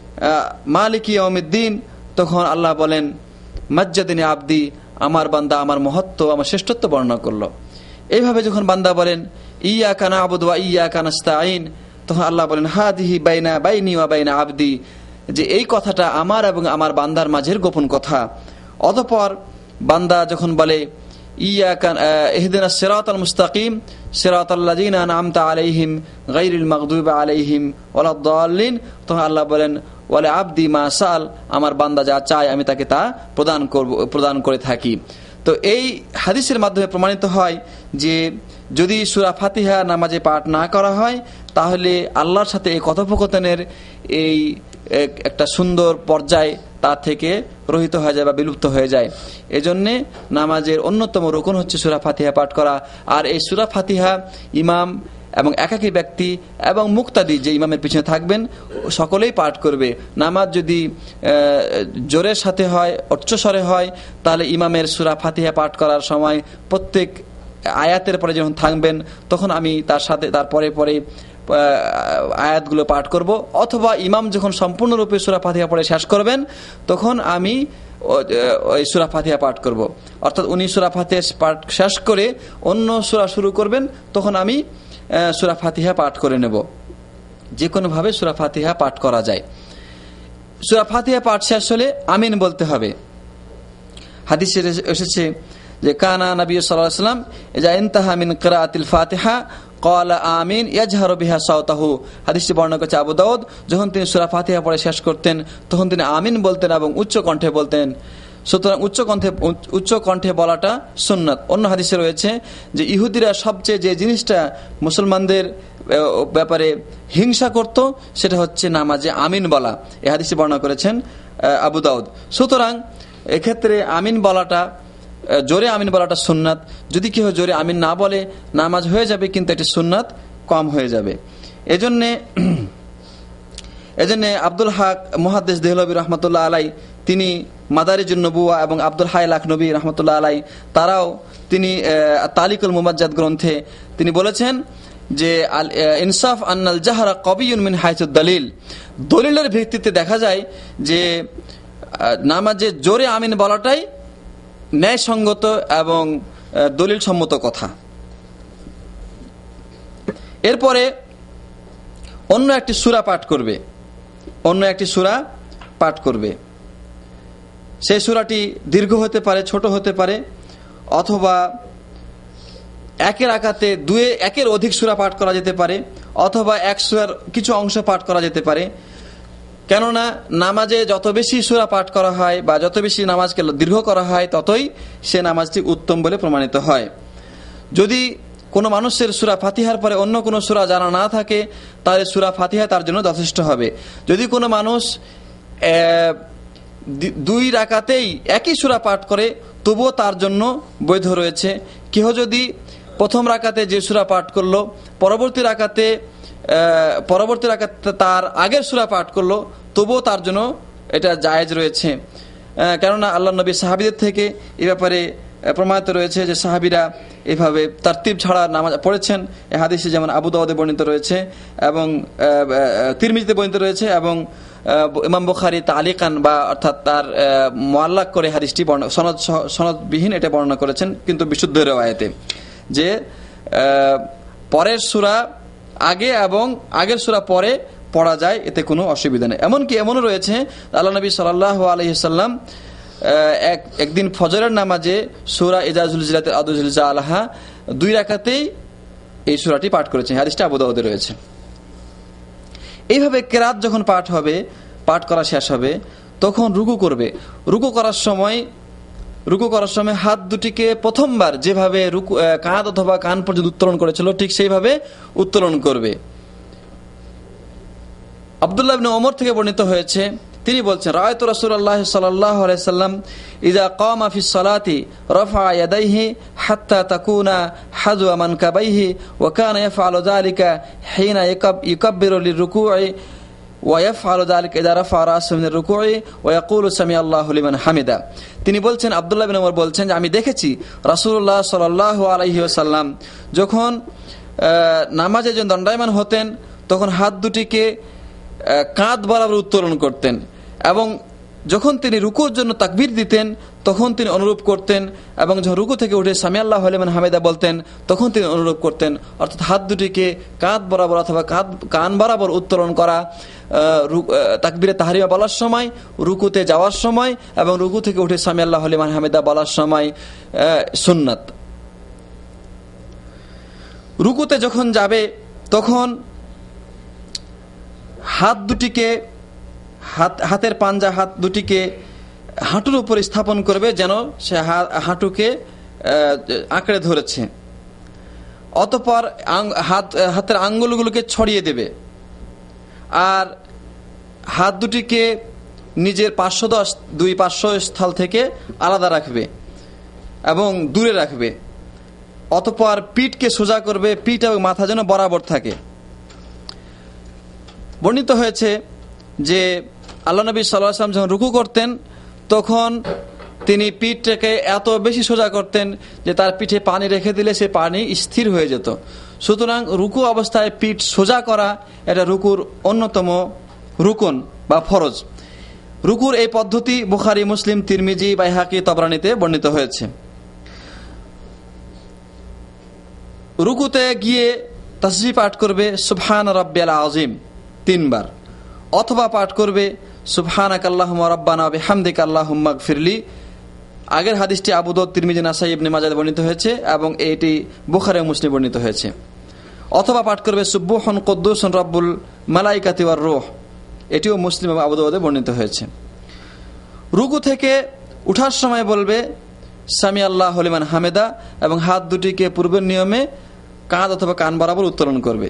S1: মালিকি ইয়াউমিদ্দিন, তখন আল্লাহ বলেন মাজ্জাদিনি আবদি, আমার বান্দা আমার মহত্ব আমার শ্রেষ্ঠত্ব বর্ণনা করলো। এইভাবে যখন বান্দা বলেন ইয়াকা না'বুদু ওয়া ইয়াকা নাস্তাঈন, তখন আল্লাহ বলেন হাদিহি বাইনা বাইনি ওয়া বাইনা আবদি, যে এই কথাটা আমার এবং আমার বান্দার মাঝের গোপন কথা। অতঃপর বান্দা যখন বলে ইয়াকা ইহদিনাস সিরাতাল মুস্তাকিম সিরাতাল্লাযিনা আন'আমতা আলাইহিম গায়রিল মাগদুবি আলাইহিম ওয়ালাদ-দাল্লিন, তখন আল্লাহ বলেন ওয়ালা আবদি মা সাল, আমার বান্দা যা চায় আমি তাকে তা প্রদান করব প্রদান করে থাকি। তো এই হাদিসের মাধ্যমে প্রমাণিত হয় যে যদি সূরা ফাতিহা নামাজে পাঠ না করা হয় তাহলে আল্লাহর সাথে এই কথোপকথনের এই একটা সুন্দর পর্যায় তার থেকে রহিত হয়ে যায় বা বিলুপ্ত হয়ে যায়। এজন্যে নামাজের অন্যতম রুকন হচ্ছে সূরা ফাতিহা পাঠ করা। আর এই সূরা ফাতিহা ইমাম এবং একাকী ব্যক্তি এবং মুক্তাদি যে ইমামের পিছনে থাকবেন সকলেই পাঠ করবে। নামাজ যদি জোরের সাথে হয়, উচ্চস্বরে হয়, তাহলে ইমামের সূরা ফাতিহা পাঠ করার সময় প্রত্যেক আয়াতের পরে যখন থাকবেন তখন আমি তার সাথে তার পরে পরে আয়াতগুলো পাঠ করব, অথবা ইমাম যখন সম্পূর্ণরূপে সূরা ফাতিহা পড়ে শেষ করবেন তখন আমি ওই সূরা ফাতিহা পাঠ করব। অর্থাৎ উনি সূরা ফাতিহা পাঠ শেষ করে অন্য সূরা শুরু করবেন, তখন আমি সূরা ফাতিহা পাঠ করে নেব। যে কোনোভাবে সূরা ফাতিহা পাঠ করা যায়। সূরা ফাতিহা পাঠ শেষ হলে আমিন বলতে হবে। হাদিসে এসেছে যে কানা নবী সাল্লাল্লাহু আলাইহি ওয়াসাল্লাম ইজা ইনতাহা মিন কিরাআতিল ফাতিহা ক্বালা আমিন ইয়াজহারু বিহা সাওতাহু। হাদিসটি বর্ণনা করেছে আবু দাউদ। যখন তিনি সূরা ফাতিহা পড়ে শেষ করতেন তখন তিনি আমিন বলতেন এবং উচ্চ কণ্ঠে বলতেন। সুতরাং উচ্চ কণ্ঠে উচ্চ কণ্ঠে বলাটা সুন্নাত। অন্য হাদিসে রয়েছে যে ইহুদিরা সবচেয়ে যে জিনিসটা মুসলমানদের ব্যাপারে হিংসা করত সেটা হচ্ছে নামাজে আমিন বলা। এই হাদিসটি বর্ণনা করেছেন আবু দাউদ। সুতরাং এক্ষেত্রে আমিন বলাটা, জোরে আমিন বলাটা সুন্নাত। যদি কেউ জোরে আমিন না বলে নামাজ হয়ে যাবে, কিন্তু এটি সুন্নাত কম হয়ে যাবে। এজন্যে এজন্যে আব্দুল হক মুহাদ্দিস দেহলভী রহমতুল্লাহ আলাই, তিনি মাদারিজুন নবুয়া এবং আব্দুল হাই লাখনবী রহমতুল্লাহ আলাই, তারাও তিনি তালিকুল মুমাজ্জাদ গ্রন্থে তিনি বলেছেন যে আল ইনসাফ আন্নাল জাহরা কবিয়ুন মিন হাইসুদ দলিল। দলিলের ভিত্তিতে দেখা যায় যে নামাজে জোরে আমিন বলাটাই ন্যায়সঙ্গত এবং দলিল সম্মত কথা। এরপরে অন্য একটি সূরা পাঠ করবে, অন্য একটি সূরা পাঠ করবে। সেই সূরাটি দীর্ঘ হতে পারে, ছোট হতে পারে, অথবা একের আকাতে দুয়ে একের অধিক সূরা পাঠ করা যেতে পারে, অথবা এক সূরার কিছু অংশ পাঠ করা যেতে পারে। কেননা নামাজে যত বেশি সূরা পাঠ করা হয় বা যত বেশি নামাজকে দীর্ঘ করা হয় ততই সে নামাজটি উত্তম বলে প্রমাণিত হয়। যদি কোনো মানুষের সূরা ফাতিহার পরে অন্য কোনো সূরা জানা না থাকে তাহলে সূরা ফাতিহা তার জন্য যথেষ্ট হবে। যদি কোনো মানুষ দুই রাকাতেই একই সূরা পাঠ করে তবুও তার জন্য বৈধ রয়েছে। কেহ যদি প্রথম রাকাতে যে সূরা পাঠ করলো পরবর্তী রাকাতে পরবর্তী রাকাতে তার আগের সূরা পাঠ করলো তবুও তার জন্য এটা জায়েজ রয়েছে। কেননা আল্লাহ নবী সাহাবীদের থেকে এই ব্যাপারে প্রমাণিত রয়েছে যে সাহাবীরা এভাবে তারতিব ছাড়া নামাজ পড়েছেন। এই হাদিসে যেমন আবু দাউদে বর্ণিত রয়েছে এবং তিরমিজিতে বর্ণিত রয়েছে এবং ইমাম বুখারী তালিকান বা অর্থাৎ তার মুআল্লাক করে হাদিসটি সনদ সনদবিহীন এটা বর্ণনা করেছেন, কিন্তু বিশুদ্ধ riwayate যে পরের সূরা আগে এবং আগের সূরা পরে পড়া যায়, এতে কোনো অসুবিধা নেই। এমনকি এমনও রয়েছে আল্লাহ নবী সাল্লাল্লাহু আলাইহি ওয়াসাল্লাম এক একদিন ফজরের নামাজে সূরা ইযা যুলজিলাতিল আরদু জিলজালাহা দুই রাকাতেই এই সূরাটি পাঠ করেছেন। হাদিসটা আবু দাউদে রয়েছে। এইভাবে কেরাত যখন পাঠ হবে, পাঠ করা শেষ হবে, তখন রুকু করবে। রুকু করার সময় রুকু করার সময় হাত দুটিকে প্রথমবার যেভাবে রুকু কাঁধ অথবা কান পর্যন্ত উত্তোলন করেছিল ঠিক সেইভাবে উত্তোলন করবে। আব্দুল্লাহ ইবনে ওমর থেকে বর্ণিত হয়েছে, তিনি বলছেন রাআইতু রাসূলুল্লাহ সাল্লাল্লাহু আলাইহি ওয়াসাল্লাম ইযা কামা ফিস সালাতি রাফা ইয়াদাইহি হাত্তা তাকুনা হাযু মানকাবাইহি ওয়া কানা ইয়াফআলু যালিকা হিনা ইউকাব্বিরু লিররুকু'i ওয়া ইয়াফআলু যালিকা ইযা রাফা রাসাহু মিনার রুকু'i ওয়া ইয়াকুলু সামিআল্লাহু লিমান হামিদা। তিনি বলছেন, আব্দুল্লাহ ইবনে ওমর বলছেন যে আমি দেখেছি রাসূলুল্লাহ সাল্লাল্লাহু আলাইহি ওয়াসাল্লাম যখন নামাজে যখন দণ্ডায়মান হতেন তখন হাত দুটিকে কাঁধ বরাবর উত্তোলন করতেন এবং যখন তিনি রুকুর জন্য তাকবীর দিতেন তখন তিনি অনুরূপ করতেন, এবং যখন রুকু থেকে উঠে সামিআল্লাহু লিমান হামিদা বলতেন তখন তিনি অনুরূপ করতেন। অর্থাৎ হাত দুটিকে কাঁধ বরাবর অথবা কাঁধ কান বরাবর উত্তোলন করা তাকবীরে তাহরিমা বলার সময়, রুকুতে যাওয়ার সময় এবং রুকু থেকে উঠে সামিআল্লাহু লিমান হামিদা বলার সময় সুন্নাত। রুকুতে যখন যাবে তখন হাত দুটিকে হাত হাতের পাঞ্জা হাত দুটিকে হাঁটুর উপর স্থাপন করবে যেন সে হাঁটুকে আঁকড়ে ধরেছে। অতঃপর হাত হাতের আঙ্গুলগুলোকে ছড়িয়ে দেবে আর হাত দুটিকে নিজের পার্শ্বদশ দুই পার্শ্ব স্থল থেকে আলাদা রাখবে এবং দূরে রাখবে। অতঃপর পিঠকে সোজা করবে, পিঠ এবং মাথা যেন বরাবর থাকে। বর্ণিত হয়েছে যে আল্লাহ নবী সাল্লাল্লাহু আলাইহি ওয়াসাল্লাম যখন রুকু করতেন তখন তিনি পিঠটাকে এত বেশি সোজা করতেন যে তার পিঠে পানি রেখে দিলে সে পানি স্থির হয়ে যেত। সুতরাং রুকু অবস্থায় পিঠ সোজা করা এটা রুকুর অন্যতম রুকন বা ফরজ। রুকুর এই পদ্ধতি বুখারী, মুসলিম, তিরমিজি, বাইহাকি, তবরানীতে বর্ণিত হয়েছে। রুকুতে গিয়ে তাসবিহ পাঠ করবে সুবহান রাব্বিয়াল আযীম তিনবার, অথবা পাঠ করবে সুবহানাকাল্লাহুম্মা রাব্বানা ওয়া বিহামদিকা আল্লাহুম্মা গফিরলি। আগের হাদিসটি আবু দাউদ, তিরমিজি, নাসাই, ইবনে মাজাহ বর্ণিত হয়েছে এবং এটি বুখারী ও মুসলিম বর্ণিত হয়েছে। অথবা পাঠ করবে সুবহুন কুদ্দুসুন রাব্বুল মালাইকাতি ওয়ার রূহ, এটিও মুসলিম এবং আবু দাউদে বর্ণিত হয়েছে। রুকু থেকে উঠার সময় বলবে সামিআল্লাহু লিমান হামিদা এবং হাত দুটিকে পূর্বের নিয়মে কাঁধ অথবা কান বরাবর উত্তোলন করবে।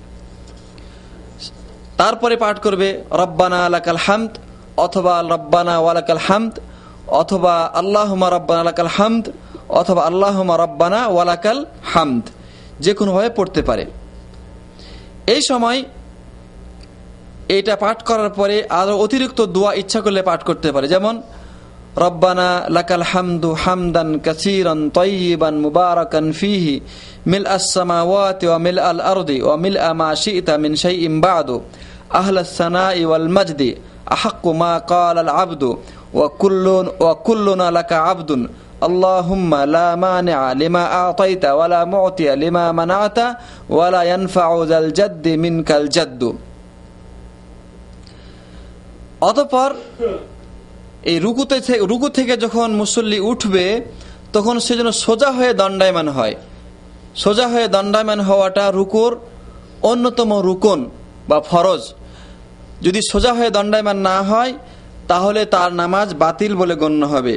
S1: তারপরে পাঠ করবে রব্বানা লাকাল হামদ অথবা রব্বানা ওয়ালাকাল হামদ অথবা আল্লাহুম্মা রব্বানা লাকাল হামদ অথবা আল্লাহুম্মা রব্বানা ওয়ালাকাল হামদ, যে কোনোভাবে পড়তে পারে। এই সময় এইটা পাঠ করার পরে আরো অতিরিক্ত দোয়া ইচ্ছা করলে পাঠ করতে পারে, যেমন রব্বানা লাকাল হামদু হামদান কাসীরান তাইয়িবান মুবারাকান ফীহি মিলআস সামাওয়াতি ওয়া মিলআল আরদি ওয়া মিলআ মা শি'তা মিন শাইইন বা'দু আহলাস সানাই ওয়াল মাজদি আহাক্কু মা ক্বালাল আবদু ওয়া কুল্লুন ওয়া কুল্লুনা লাকা আবদুন আল্লাহুম্মা লা মানি'a লিমা আ'তাইতা ওয়া লা মু'তিয়া লিমা মানা'তা ওয়া লা ইয়ানফা'ু যাল জাদ্দি মিনকাল জাদ্দু। অতঃপর এই রুকুতে রুকু থেকে যখন মুসল্লি উঠবে তখন সে যেন সোজা হয়ে দণ্ডায়মান হয়। সোজা হয়ে দণ্ডায়মান হওয়াটা রুকুর অন্যতম রুকন বা ফরজ। যদি সোজা হয়ে দণ্ডায়মান না হয় তাহলে তার নামাজ বাতিল বলে গণ্য হবে।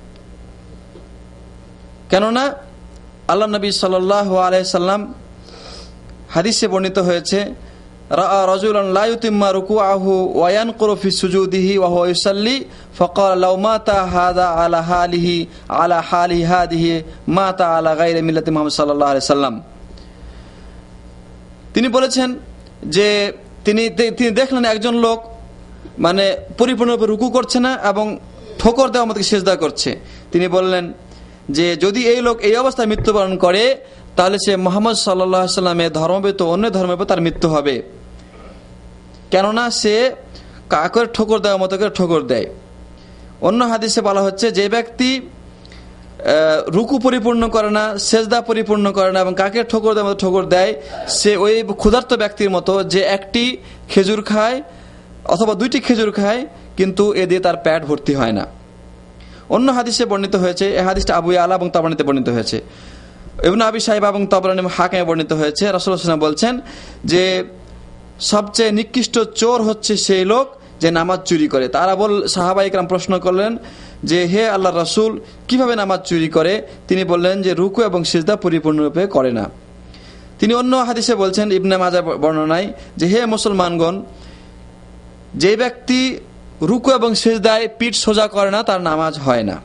S1: কেননা আল্লাহ নবী সাল্লাল্লাহু আলাইহি সাল্লাম হাদিসে বর্ণিত হয়েছে, রাআ রাজুলান লা ইউতিম্মা রুকুআহু ওয়া ইয়ানকুরু ফি সুজুদিহি ওয়া হুয়া ইউসাল্লি ফাকাল লাউ মাতা হাযা আলা হালিহি আলা হালি হাদিহি মাতা আলা গায়রি মিল্লাতি মুহাম্মদ সাল্লাল্লাহু আলাইহি সাল্লাম। তিনি বলেছেন যে তিনি তিনি দেখলেন একজন লোক মানে পরিপূর্ণরূপে রুকু করছে না এবং ঠোকর দেওয়ার মতো সিজদা করছে। তিনি বললেন যে যদি এই লোক এই অবস্থায় মৃত্যুবরণ করে তাহলে সে মুহাম্মদ সাল্লাল্লাহু আলাইহি সাল্লামের ধর্ম ব্যতীত অন্য ধর্মের উপর তার মৃত্যু হবে, কেননা সে কাকের ঠোকর দেওয়ার মতো করে ঠোকর দেয়। অন্য হাদিসে বলা হচ্ছে যে ব্যক্তি রুকু পরিপূর্ণ করে না, সেজদা পরিপূর্ণ করে না এবং কাকের ঠোকর দেওয়ার মতো ঠোকর দেয়, সে ওই ক্ষুধার্ত ব্যক্তির মতো যে একটি খেজুর খায় অথবা দুইটি খেজুর খায় কিন্তু এ দিয়ে তার পেট ভর্তি হয় না। অন্য হাদিসে বর্ণিত হয়েছে, এই হাদিসটা আবু ইয়ালা এবং তাবরানীতে বর্ণিত হয়েছে, ইবনে আবি শাইবা এবং তাবরানী হাকিমে বর্ণিত হয়েছে। রাসূলুল্লাহ সাল্লাল্লাহু আলাইহি ওয়াসাল্লাম বলছেন যে সবচেয়ে নিকৃষ্ট চোর হচ্ছে সেই লোক যে নামাজ চুরি করে। তারা বল সাহাবা ইকরাম প্রশ্ন করলেন যে হে আল্লাহর রাসূল, কিভাবে নামাজ চুরি করে? তিনি বললেন যে রুকু এবং সিজদা পরিপূর্ণরূপে করে না। তিনি অন্য হাদিসে বলছেন ইবনে মাজাহ বর্ণনায় যে হে মুসলমানগণ, যে ব্যক্তি রুকু এবং সিজদায় পিঠ সোজা করে না তার নামাজ হয় না।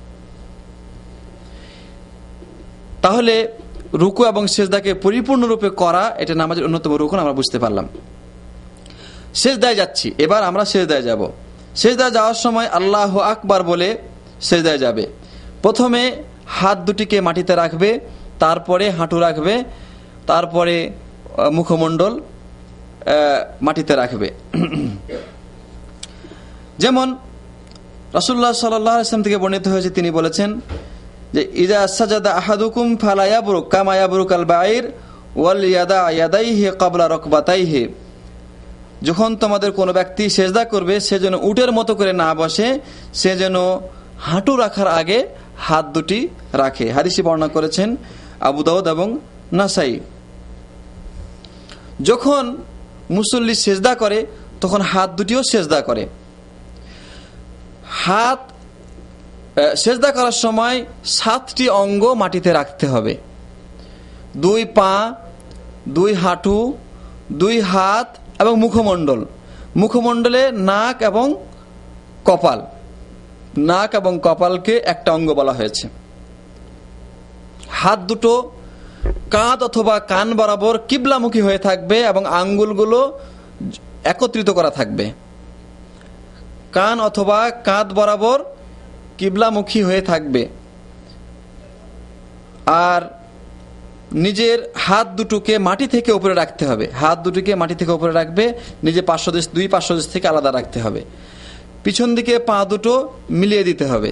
S1: তাহলে রুকু এবং সিজদাকে পরিপূর্ণরূপে করা এটা নামাজের অন্যতম রুকন আমরা বুঝতে পারলাম। সিজদায় যাচ্ছি, এবার আমরা সিজদায় যাব। সিজদায় যাওয়ার সময় আল্লাহু আকবার বলে সিজদায় যাবে। প্রথমে হাত দুটিকে মাটিতে রাখবে, তারপরে হাঁটু রাখবে, তারপরে মুখমণ্ডল মাটিতে রাখবে। যেমন রাসূলুল্লাহ সাল্লাল্লাহু আলাইহি ওয়াসাল্লাম থেকে বর্ণিত হয়েছে, তিনি বলেছেন যে ইযা সাজাদা আহাদুকুম ফালা ইয়াবরুক কামা ইয়াবরুকাল বাঈর ওয়াল ইয়াদা ইয়াদাইহি ক্বাবলা রাকবাতাইহি। যখন তোমাদের কোনো ব্যক্তি সিজদা করবে সে যেন উটের মতো করে না বসে, সে যেন হাঁটু রাখার আগে হাত দুটি রাখে। হাদিসে বর্ণনা করেছেন আবু দাউদ এবং নাসাই। যখন মুসল্লি সিজদা করে তখন হাত দুটিও সিজদা করে। হাত সিজদা করার সময় সাতটি অঙ্গ মাটিতে রাখতে হবে। দুই পা, দুই হাঁটু, দুই হাত এবং মুখমণ্ডল। মুখমণ্ডলে নাক এবং কপাল। নাক এবং কপালকে একটা অঙ্গ বলা হয়েছে। হাত দুটো কাঁধ অথবা কান বরাবর কিবলামুখী হয়ে থাকবে এবং আঙ্গুলগুলো একত্রিত করা থাকবে। কান অথবা কাঁধ বরাবর কিবলামুখী হয়ে থাকবে। আর নিজের হাত দুটোকে মাটি থেকে উপরে রাখতে হবে। হাত দুটোকে মাটি থেকে উপরে রাখবে, নিজে পার্শ্বদেশ দুই পার্শ্বদেশ থেকে আলাদা রাখতে হবে। পিছন দিকে পা দুটো মিলিয়ে দিতে হবে।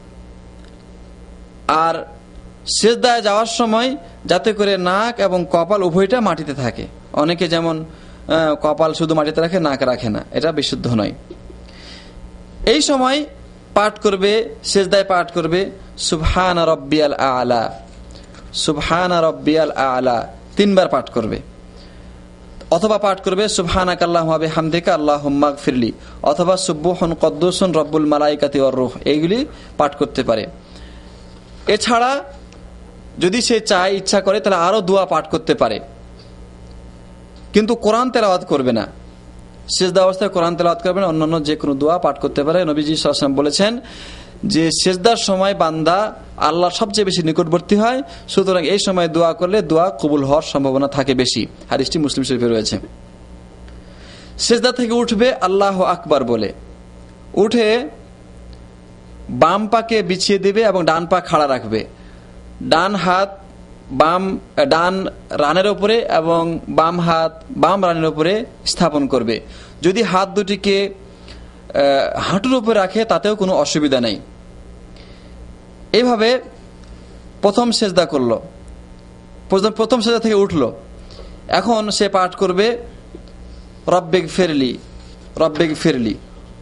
S1: আর সিজদায় যাওয়ার সময় যাতে করে নাক এবং কপাল উভয়টা মাটিতে থাকে। অনেকে যেমন কপাল শুধু মাটিতে রাখে, নাক রাখে না, এটা বিশুদ্ধ নয়। এই সময় পাঠ করবে, সিজদায় পাঠ করবে সুবহান রাব্বিয়াল আ'লা, সুবহান রাব্বিয়াল আ'লা তিনবার পাঠ করবে। অথবা পাঠ করবে সুবহানাকাল্লাহুম্মা ওয়া বিহামদিকা আল্লাহুম্মা গফিরলি, অথবা সুবহুন কুদ্দুসুন রব্বুল মালাইকাতি ওয়ার রূহ, এইগুলি পাঠ করতে পারে। এছাড়া যদি সে চায়, ইচ্ছা করে, তাহলে আরো দোয়া পাঠ করতে পারে, কিন্তু কোরআন তেলাওয়াত করবে না। সিজদা অবস্থায় কোরআন তেলাওয়াত করবে না, অন্যান্য যে কোনো দোয়া পাঠ করতে পারে। নবীজি সাল্লাল্লাহু আলাইহি ওয়াসাল্লাম বলেছেন যে সিজদার সময় বান্দা আল্লাহর সবচেয়ে বেশি নিকটবর্তী হয়, সুতরাং এই সময় দোয়া করলে দোয়া কবুল হওয়ার সম্ভাবনা থাকে বেশি। হাদিসটি মুসলিম শরীফে রয়েছে। সিজদা থেকে উঠবে আল্লাহু আকবার বলে, উঠে বাম পাকে বিছিয়ে দেবে এবং ডান পা খাড়া রাখবে। ডান হাত বাম ডান রানের উপরে এবং বাম হাত বাম রানের উপরে স্থাপন করবে। যদি হাত দুটিকে হাঁটুর উপরে রাখে তাতেও কোনো অসুবিধা নেই। এইভাবে প্রথম সিজদা করলো, প্রথম সিজদা থেকে উঠলো। এখন সে পাঠ করবে রব্বিগ ফিরলি, রব্বিগ ফিরলি,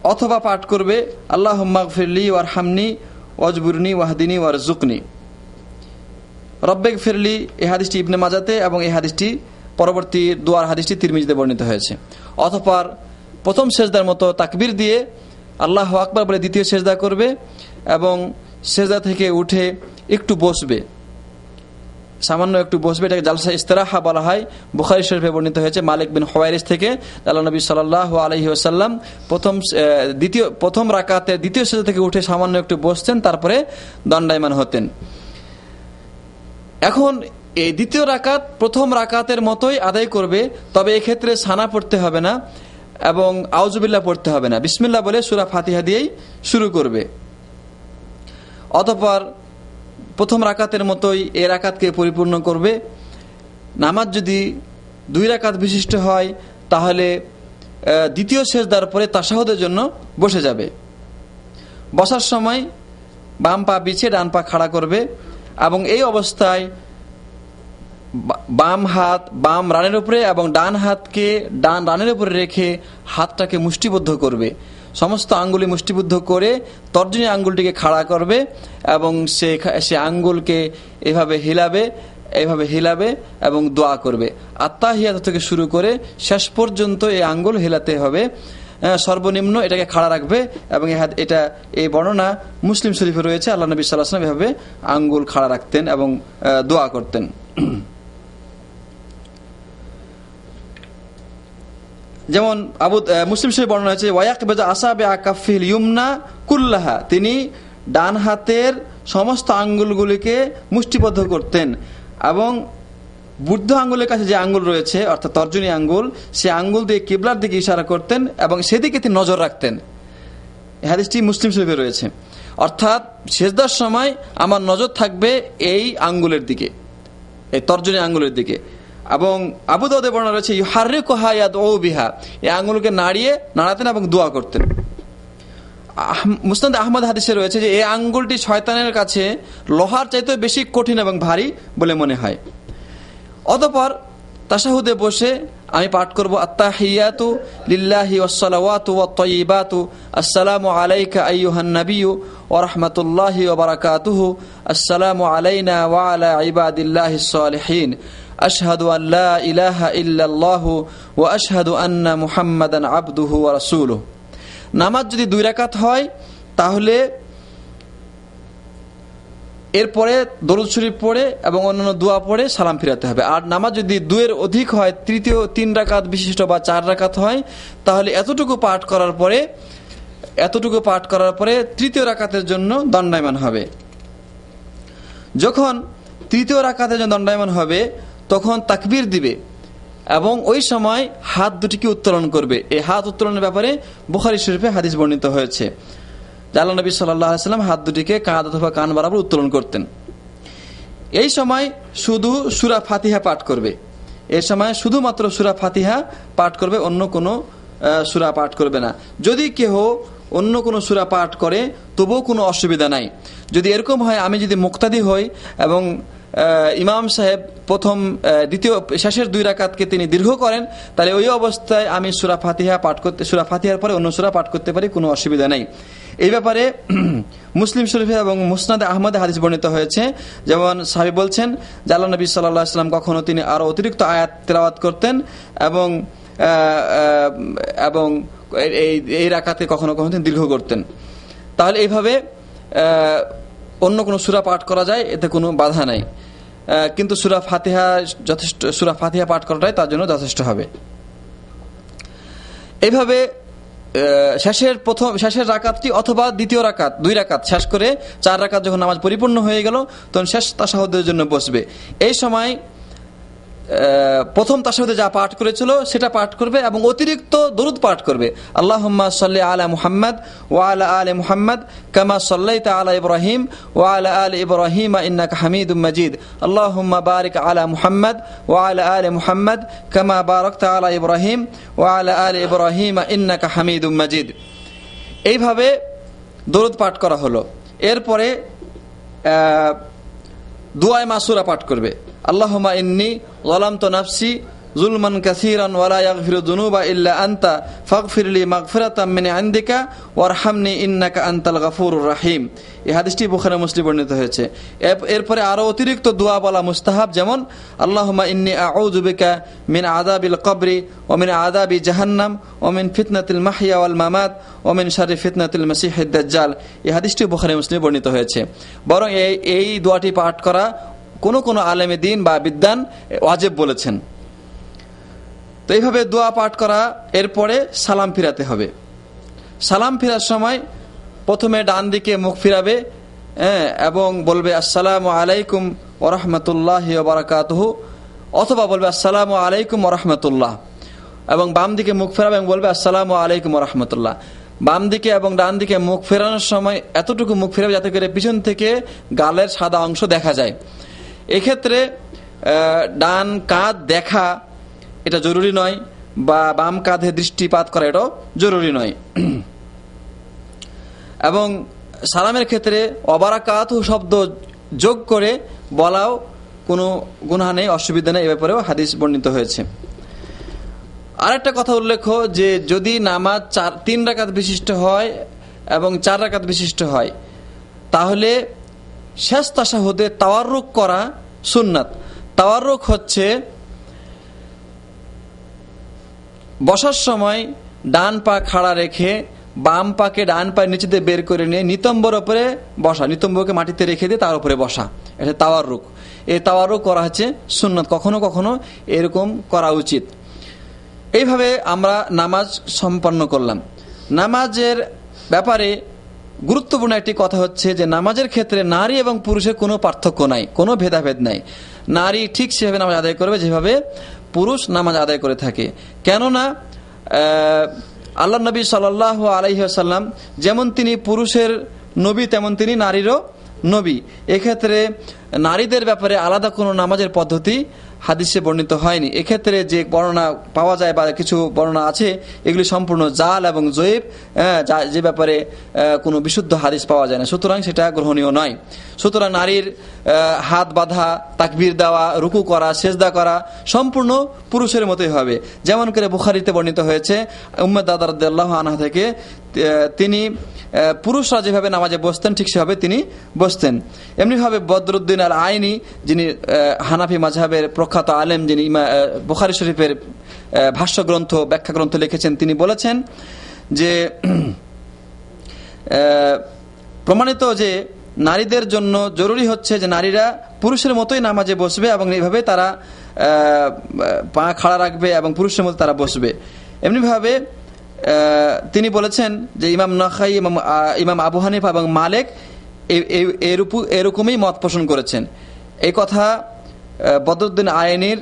S1: অথবা পাঠ করবে আল্লাহুম্মা গফিরলি ওয়ারহামনি ওয়াজবুরনি ওয়াহদিনি ওয়ারজুকনি। রব্বিক ফিরলি এই হাদিসটি ইবনে মাজাতে এবং এই হাদিসটি পরবর্তী দোয়ার হাদিসটি তিরমিজিতে বর্ণিত হয়েছে। অতঃপর প্রথম সেজদার মতো তাকবীর দিয়ে আল্লাহু আকবার বলে দ্বিতীয় সেজদা করবে এবং সেজদা থেকে উঠে একটু বসবে, সামান্য একটু বসবে। এটাকে জালসা ইস্তিরাহা বলা হয়। বুখারী শরীফে বর্ণিত হয়েছে মালিক বিন হুয়াইরিস থেকে, আল্লাহ নবী সাল্লাল্লাহু আলাইহি ওয়াসাল্লাম প্রথম দ্বিতীয় প্রথম রাকাতে দ্বিতীয় সেজদা থেকে উঠে সামান্য একটু বসতেন, তারপরে দণ্ডায়মান হতেন। এখন এই দ্বিতীয় রাকাত প্রথম রাকাতের মতোই আদায় করবে, তবে এক্ষেত্রে সানা পড়তে হবে না এবং আউযুবিল্লাহ পড়তে হবে না, বিসমিল্লাহ বলে সূরা ফাতিহা দিয়েই শুরু করবে। অতঃপর প্রথম রাকাতের মতোই এই রাকাতকে পরিপূর্ণ করবে। নামাজ যদি দুই রাকাত বিশিষ্ট হয় তাহলে দ্বিতীয় সেজদার পরে তাশাহুদের জন্য বসে যাবে। বসার সময় বাম পা বিছিয়ে ডান পা খাড়া করবে এবং এই অবস্থায় বাম হাত বাম রানের উপরে এবং ডান হাতকে ডান রানের উপরে রেখে হাতটাকে মুষ্টিবদ্ধ করবে। সমস্ত আঙ্গুলি মুষ্টিবদ্ধ করে তর্জনী আঙ্গুলটিকে খাড়া করবে এবং সে সে আঙ্গুলকে এভাবে হিলাবে এভাবে হিলাবে এবং দোয়া করবে। আত্তাহিয়াত থেকে শুরু করে শেষ পর্যন্ত এই আঙ্গুল হিলাতে হবে। সর্বনিম্ন এটাকে খাড়া রাখবে এবং এটা এই বর্ণনা মুসলিম শরীফে রয়েছে। আল্লাহ নবী সাল্লাল্লাহু আলাইহি ওয়াসাল্লাম এভাবে আঙ্গুল খাড়া রাখতেন এবং দোয়া করতেন। যেমন আবু মুসলিম শরীফে বর্ণনা হয়েছে ওয়ায়াকবাজা আসাবে আকাফিল ইউমনা কুল্লাহা, তিনি ডান হাতের সমস্ত আঙ্গুলগুলিকে মুষ্টিবদ্ধ করতেন এবং বুদ্ধ আঙ্গুলের কাছে যে আঙ্গুল রয়েছে অর্থাৎ তর্জনী আঙ্গুল, সে আঙ্গুল দিয়ে কিবলার দিকে ইশারা করতেন এবং সেদিকে তিনি নজর রাখতেন। এই হাদিসটি মুসলিম শরীফে রয়েছে। অর্থাৎ সেজদার সময় আমার নজর থাকবে এই আঙ্গুলের দিকে, এই তর্জনী আঙ্গুলের দিকে। এবং আবু দাউদে বর্ণনা রয়েছে ইউহাররিকুহা ইয়াদউ বিহা, এই আঙ্গুলকে নাড়িয়ে নাড়াতেন এবং দোয়া করতেন। মুসনাদ আহমদ হাদিসে রয়েছে যে এই আঙ্গুলটি শয়তানের কাছে লোহার চাইতে বেশি কঠিন এবং ভারী বলে মনে হয়। অতঃপর তাশাহুদে বসে আমি পাঠ করব আত্তাহিয়াতু লিল্লাহি ওয়াসসালাওয়াতু ওয়াত-তাইয়্যিবাতু আসসালামু আলাইকা আইয়ুহান নাবিয়্যু ওয়া রাহমাতুল্লাহি ওয়া বারাকাতুহু আসসালামু আলাইনা ওয়া আলা ইবাদিল্লাহিস সালিহিন আশহাদু আন লা ইলাহা ইল্লাল্লাহু ওয়া আশহাদু আন্না মুহাম্মাদান আবদুহু ওয়া রাসূলুহু। নামাজ যদি দুই রাকাত হয় তাহলে এরপরে দরুদ শরীফ পড়ে এবং অন্যান্য দোয়া পড়ে সালাম ফিরাতে হবে। আর নামাজ যদি দুয়ের অধিক হয়, তৃতীয় তিন রাকাত বিশিষ্ট বা চার রাকাত হয়, তাহলে এতটুকু পাঠ করার পরে এতটুকু পাঠ করার পরে তৃতীয় রাকাতের জন্য দণ্ডায়মান হবে। যখন তৃতীয় রাকাতের জন্য দণ্ডায়মান হবে তখন তাকবীর দিবে এবং ওই সময় হাত দুটিকে উত্তোলন করবে। এই হাত উত্তোলনের ব্যাপারে বুখারী শরীফে হাদিস বর্ণিত হয়েছে। আল্লাহ নবী সাল্লাল্লাহু আলাইহি ওয়াসাল্লাম হাত দুটিকে কাঁধ অথবা কান বরাবর উত্তোলন করতেন। এই সময় শুধু সূরা ফাতিহা পাঠ করবে। এই সময় শুধুমাত্র সূরা ফাতিহা পাঠ করবে, অন্য কোনো সূরা পাঠ করবে না। যদি কেহ অন্য কোনো সূরা পাঠ করে তবুও কোনো অসুবিধা নাই। যদি এরকম হয় আমি যদি মুক্তাদি হই এবং ইমাম সাহেব প্রথম দ্বিতীয় শেষের দুই রাকাতকে তিনি দীর্ঘ করেন, তাহলে ওই অবস্থায় আমি সূরা ফাতিহা পাঠ করতে সূরা ফাতিহার পরে অন্য সূরা পাঠ করতে পারি, কোনো অসুবিধা নেই। এই ব্যাপারে মুসলিম শরীফে এবং মুসনাদে আহমদে হাদিস বর্ণিত হয়েছে। যেমন সাহাবী বলছেন যে আল্লাহ নবী সাল্লাল্লাহু আলাইহি ওয়াসাল্লাম কখনো তিনি আরো অতিরিক্ত আয়াত তেলাওয়াত করতেন এবং এবং এই এই রাকাতে কখনো কখনো তিনি দীর্ঘ করতেন। তাহলে এইভাবে অন্য কোনো সূরা পাঠ করা যায়, এতে কোনো বাধা নাই। কিন্তু সূরা ফাতিহা যথেষ্ট সূরা ফাতিহা পাঠ করাটাই তার জন্য যথেষ্ট হবে। এইভাবে শেষের প্রথম শেষের রাকাতটি অথবা দ্বিতীয় রাকাত দুই রাকাত শেষ করে চার রাকাত যখন নামাজ পরিপূর্ণ হয়ে গেল তখন শেষ তাশাহুদের জন্য বসবে। এই সময় প্রথম তাশাহুদে যা পাঠ করেছিল সেটা পাঠ করবে এবং অতিরিক্ত দরুদ পাঠ করবে। আল্লাহুম্মা সাল্লি আলা মুহাম্মাদ ওয়া আলা আলি মুহাম্মাদ কামা সাল্লাইতা আলা ইব্রাহিম ওয়া আলা আলি ইব্রাহিম ইন্নাকা হামিদুম মাজিদ। আল্লাহুম্মা বারিক আলা মুহাম্মাদ ওয়া আলা আলি মুহাম্মাদ কামা বারাকতা আলা ইব্রাহিম ওয়া আলা আলি ইব্রাহিম ইন্নাকা হামিদুম মাজিদ। এইভাবে দরুদ পাঠ করা হলো। এরপরে দুআয়ে মাসুরা পাঠ করবে। আল্লাহুম্মা ইন্নী যালামতু নাফসি যুলমান কাসীরান ওয়া লা ইয়াগফিরু যুনুবা ইল্লা আনতা ফাগফিরলি মাগফিরাতাম মিন ইনদিকা ওয়ারহামনি ইন্নাকা আনতাল গফুরুর রহিম। এই হাদিসটি বুখারী মুসলিম বর্ণিত হয়েছে। এরপরে আরো অতিরিক্ত দোয়া বলা মুস্তাহাব, যেমন আল্লাহুম্মা ইন্নী আউযু বিকা মিন আযাবিল কবরি ওয়া মিন আযাবি জাহান্নাম ওয়া মিন ফিতনাতিল মাহইয়া ওয়াল মামাত ওয়া মিন শাররি ফিতনাতিল মাসিহিদ দাজ্জাল। এই হাদিসটি বুখারী মুসলিম বর্ণিত হয়েছে। বরং এই এই দোয়াটি পাঠ করা কোন কোন আলেমে দ্বীন বা বিদ্বান ওয়াজিব বলেছেন। তো এইভাবে দোয়া পাঠ করা, এরপরে সালাম ফিরাতে হবে। সালাম ফেরার সময় প্রথমে ডান দিকে মুখ ফিরাবে এবং বলবে আসসালামু আলাইকুম ওয়া রাহমাতুল্লাহি ওয়া বারাকাতুহু, অথবা বলবে আসসালামু আলাইকুম ওয়া রাহমাতুল্লাহ, এবং বাম দিকে মুখ ফেরাবে এবং বলবে আসসালামু আলাইকুম ওয়া রাহমাতুল্লাহ। বাম দিকে এবং ডান দিকে মুখ ফেরানোর সময় এতটুকু মুখ ফেরাবে যাতে করে পিছন থেকে গালের সাদা অংশ দেখা যায়। এক্ষেত্রে ডান কাঁধ দেখা এটা জরুরি নয়, বা বাম কাঁধে দৃষ্টিপাত করা এটাও জরুরি নয়। এবং সালামের ক্ষেত্রে অবারাকাতহু শব্দ যোগ করে বলাও কোনো গুনাহ নেই, অসুবিধা নেই, এ ব্যাপারেও হাদিস বর্ণিত হয়েছে। আরেকটা কথা উল্লেখ্য যে যদি নামাজ চার তিন রাকাত বিশিষ্ট হয় এবং চার রাকাত বিশিষ্ট হয়, তাহলে শেষ তাশাহুদে তাওয়াররুক করা সুন্নাত। তাওয়াররুক হচ্ছে বসার সময় ডান পা খাড়া রেখে বাম পাকে ডান পায়ের নিচে দিয়ে বের করে নিয়ে নিতম্বর উপরে বসা, নিতম্বরকে মাটিতে রেখে দিয়ে তার উপরে বসা, এটা তাওয়াররুক। এই তাওয়াররুক করা হচ্ছে সুন্নাত, কখনো কখনো এরকম করা উচিত। এইভাবে আমরা নামাজ সম্পন্ন করলাম। নামাজের ব্যাপারে গুরুত্বপূর্ণ একটি কথা হচ্ছে যে নামাজের ক্ষেত্রে নারী এবং পুরুষের কোনো পার্থক্য নাই, কোনো ভেদাভেদ নাই। নারী ঠিক সেভাবে নামাজ আদায় করবে যেভাবে পুরুষ নামাজ আদায় করে থাকে। কেননা আল্লাহ নবী সাল্লাল্লাহু আলাইহি ওয়াসাল্লাম যেমন তিনি পুরুষের নবী, তেমন তিনি নারীরও নবী। এক্ষেত্রে নারীদের ব্যাপারে আলাদা কোনো নামাজের পদ্ধতি হাদিসে বর্ণিত হয়নি। এক্ষেত্রে যে বর্ণনা পাওয়া যায় বা কিছু বর্ণনা আছে, এগুলি সম্পূর্ণ জাল এবং জয়ীব, যে ব্যাপারে কোনো বিশুদ্ধ হাদিস পাওয়া যায় না, সুতরাং সেটা গ্রহণীয় নয়। সুতরাং নারীর হাত বাঁধা, তাকবীর দেওয়া, রুকু করা, সেজদা করা সম্পূর্ণ পুরুষের মতোই হবে। যেমন করে বুখারীতে বর্ণিত হয়েছে উম্মে দাদা রাদিয়াল্লাহু আনহা থেকে, তিনি পুরুষরা যেভাবে নামাজে বসতেন ঠিক সেভাবে তিনি বসতেন। এমনিভাবে বদরুদ্দিন আল আইনি, যিনি হানাফি মাযহাবের প্রখ্যাত আলেম, যিনি বুখারী শরীফের ভাষ্য গ্রন্থ, ব্যাখ্যা গ্রন্থ লিখেছেন, তিনি বলেছেন যে প্রমাণিত যে নারীদের জন্য জরুরি হচ্ছে যে নারীরা পুরুষের মতোই নামাজে বসবে এবং এইভাবে তারা পা খাড়া রাখবে এবং পুরুষের মতো তারা বসবে। এমনিভাবে তিনি বলেছেন যে ইমাম নাখাই, ইমাম ইমাম আবু হানিফা এবং মালিক এরকমই মত পোষণ করেছেন। এই কথা বদরুদ্দিন আইনির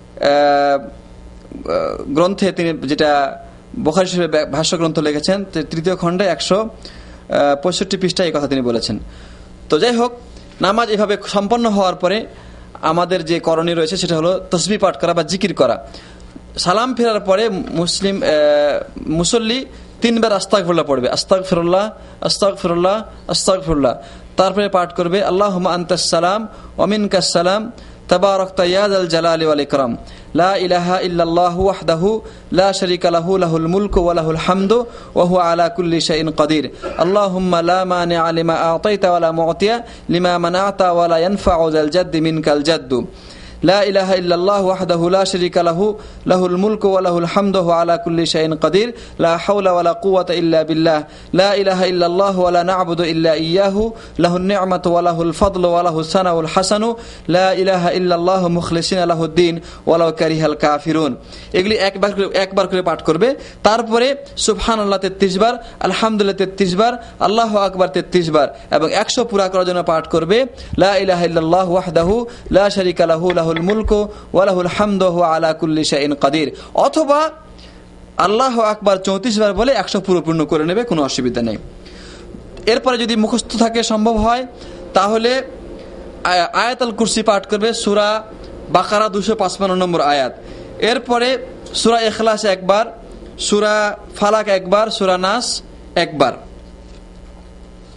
S1: গ্রন্থে, তিনি যেটা বুখারী শরীফের ভাষ্য গ্রন্থ লিখেছেন, তৃতীয় খণ্ডে একশো পঁয়ষট্টি পৃষ্ঠায় এই কথা তিনি বলেছেন। তো যাই হোক, নামাজ এভাবে সম্পন্ন হওয়ার পরে আমাদের যে করণীয় রয়েছে সেটা হলো তসবিহ পাঠ করা বা জিকির করা। সালাম ফেরার পরে মুসলিম মুসল্লি তিনবার আস্তাগফিরুল্লাহ পড়বে, আস্তাগফিরুল্লাহ আস্তাগফিরুল্লাহ আস্তাগফিরুল্লাহ। তারপরে পাঠ করবে আল্লাহুম্মা আনতাস সালাম ওয়া মিনকাস সালাম তাবারাকতা ইয়া যাল জালালি ওয়াল ইকরাম লা ইলাহা ইল্লাল্লাহু ওয়াহদাহু লা শারীকা লাহু লাহুল মুলকু ওয়া লাহুল হামদু ওয়া হুয়া আলা কুল্লি শাইইন কাদির আল্লাহুম্মা লা মানিআ লিমা আ'তাইতা ওয়া লা মু'তিয়া লিমা মানা'তা ওয়া লা ইয়ানফা'ু যাল জাদ্দি মিনকাল জাদ্দু লা ইলাহা ইল্লাল্লাহু ওয়াহদাহু লা শারীকা লাহু লাহুল মুলকু ওয়া লাহুল হামদু ওয়া আলা কুল্লি শাইইন কাদির লা হাওলা ওয়া লা কুওয়াতা ইল্লা বিল্লাহ লা ইলাহা ইল্লাল্লাহু ওয়া লা না'বুদু ইল্লা ইয়্যাহু লাহুন নি'মাতু ওয়া লাহুল ফাদলু ওয়া লাহুস সানাউল হাসানু লা ইলাহা ইল্লাল্লাহু মুখলিসিনা লাহুদ্দিন ওয়া লাউ কারিহাল কাফিরুন। এগুলি একবার করে একবার করে পাঠ করবে। তারপরে সুবহানাল্লাহ তেত্রিশ বার, আলহামদুলিল্লাহ তেত্রিশ বার, আল্লাহু আকবার তেত্রিশ বার এবং একশো পুরা করার জন্য পাঠ করবে লা ইলাহা ইল্লাল্লাহু ওয়াহদাহু লা শারীকা লাহু লাহুল মুলকু ওয়া লাহুল হামদু ওয়া আলা কুল্লি শাইইন কাদির। অথবা আল্লাহু আকবার চৌত্রিশ বার বলে একশো পুরোপূর্ণ করে নেবে, কোনো অসুবিধা নেই। এরপরে যদি মুখস্থ থাকে, সম্ভব হয়, তাহলে আয়াতুল কুরসি পাঠ করবে, সূরা বাকারা দুইশো পঞ্চান্ন নম্বর আয়াত। এরপরে সূরা ইখলাস একবার, সূরা ফালাক একবার, সূরা নাস একবার।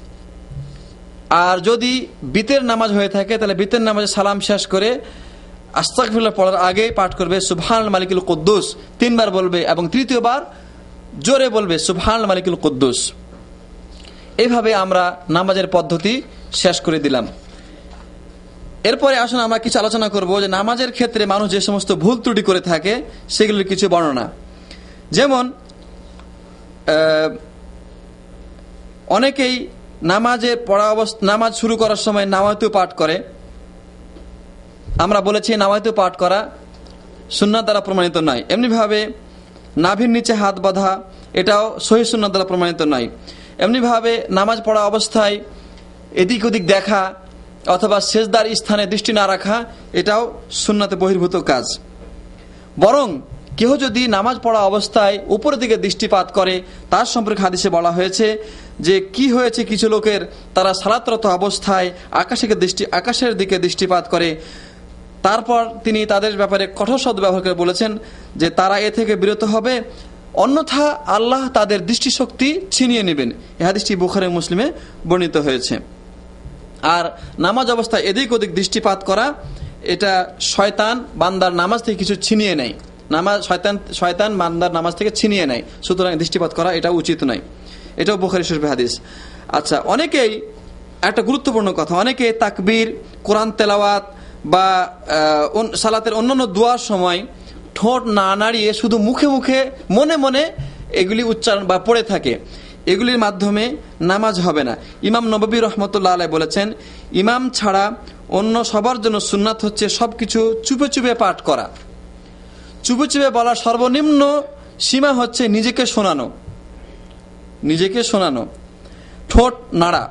S1: আর যদি বিতের নামাজ হয়ে থাকে তাহলে বিতের নামাজে সালাম শেষ করে আস্তাগফিরুল্লাহ পড়ার আগে পাঠ করবে সুবহানাল মালিকুল কুদ্দুস, তিনবার বলবে এবং তৃতীয়বার জোরে বলবে সুবহানাল মালিকুল কুদ্দুস। এইভাবে আমরা নামাজের পদ্ধতি শেষ করে দিলাম। এরপরে আসুন আমরা কিছু আলোচনা করব যে নামাজের ক্ষেত্রে মানুষ যে সমস্ত ভুল ত্রুটি করে থাকে সেগুলির কিছু বর্ণনা। যেমন অনেকেই নামাজের পড়া অবস্থা নামাজ শুরু করার সময় নাওয়াতু পাঠ করে। আমরা বলেছি নাওয়াতু পাঠ করা সুন্নাত দ্বারা প্রমাণিত নয়। এমনিভাবে নাভির নিচে হাত বাঁধা এটাও সহিহ সুন্নাত দ্বারা প্রমাণিত নয়। এমনিভাবে নামাজ পড়া অবস্থায় এদিক ওদিক দেখা অথবা সেজদার স্থানে দৃষ্টি না রাখা এটাও সুন্নাতে বহির্ভূত কাজ। বরং কেহ যদি নামাজ পড়া অবস্থায় উপরের দিকে দৃষ্টিপাত করে তার সম্পর্কে হাদিসে বলা হয়েছে যে কি হয়েছে, কিছু লোকের তারা সালাতরত অবস্থায় আকাশের দৃষ্টি আকাশের দিকে দৃষ্টিপাত করে। তারপর তিনি তাদের ব্যাপারে কঠোর শব্দ ব্যবহার করে বলেছেন যে তারা এ থেকে বিরত হবে, অন্যথা আল্লাহ তাদের দৃষ্টিশক্তি ছিনিয়ে নেবেন। এই হাদিসটি বুখারী মুসলিমে বর্ণিত হয়েছে। আর নামাজ অবস্থায় এদিক ওদিক দৃষ্টিপাত করা এটা শয়তান বান্দার নামাজ থেকে কিছু ছিনিয়ে নেয়। নামাজ শয়তান শয়তান বান্দার নামাজ থেকে ছিনিয়ে নেয়, সুতরাং দৃষ্টিপাত করা এটা উচিত নয়। এটাও বুখারী শরীফের হাদিস। আচ্ছা, অনেকেই একটা গুরুত্বপূর্ণ কথা, অনেকে তাকবীর, কোরআন তেলাওয়াত বা সালাতের অন্যান্য দোয়ার সময় ঠোঁট না নাড়িয়ে শুধু মুখে মুখে মনে মনে এগুলি উচ্চারণ বা পড়ে থাকে। এগুলির মাধ্যমে নামাজ হবে না। ইমাম নববী রহমতুল্লাহ আলাইহি বলেছেন, ইমাম ছাড়া অন্য সবার জন্য সুন্নাত হচ্ছে সবকিছু চুপে চুপে পাঠ করা। চুপে চুপে বলার সর্বনিম্ন সীমা হচ্ছে নিজেকে শোনানো, নিজেকে শোনানো, ঠোঁট নাড়া।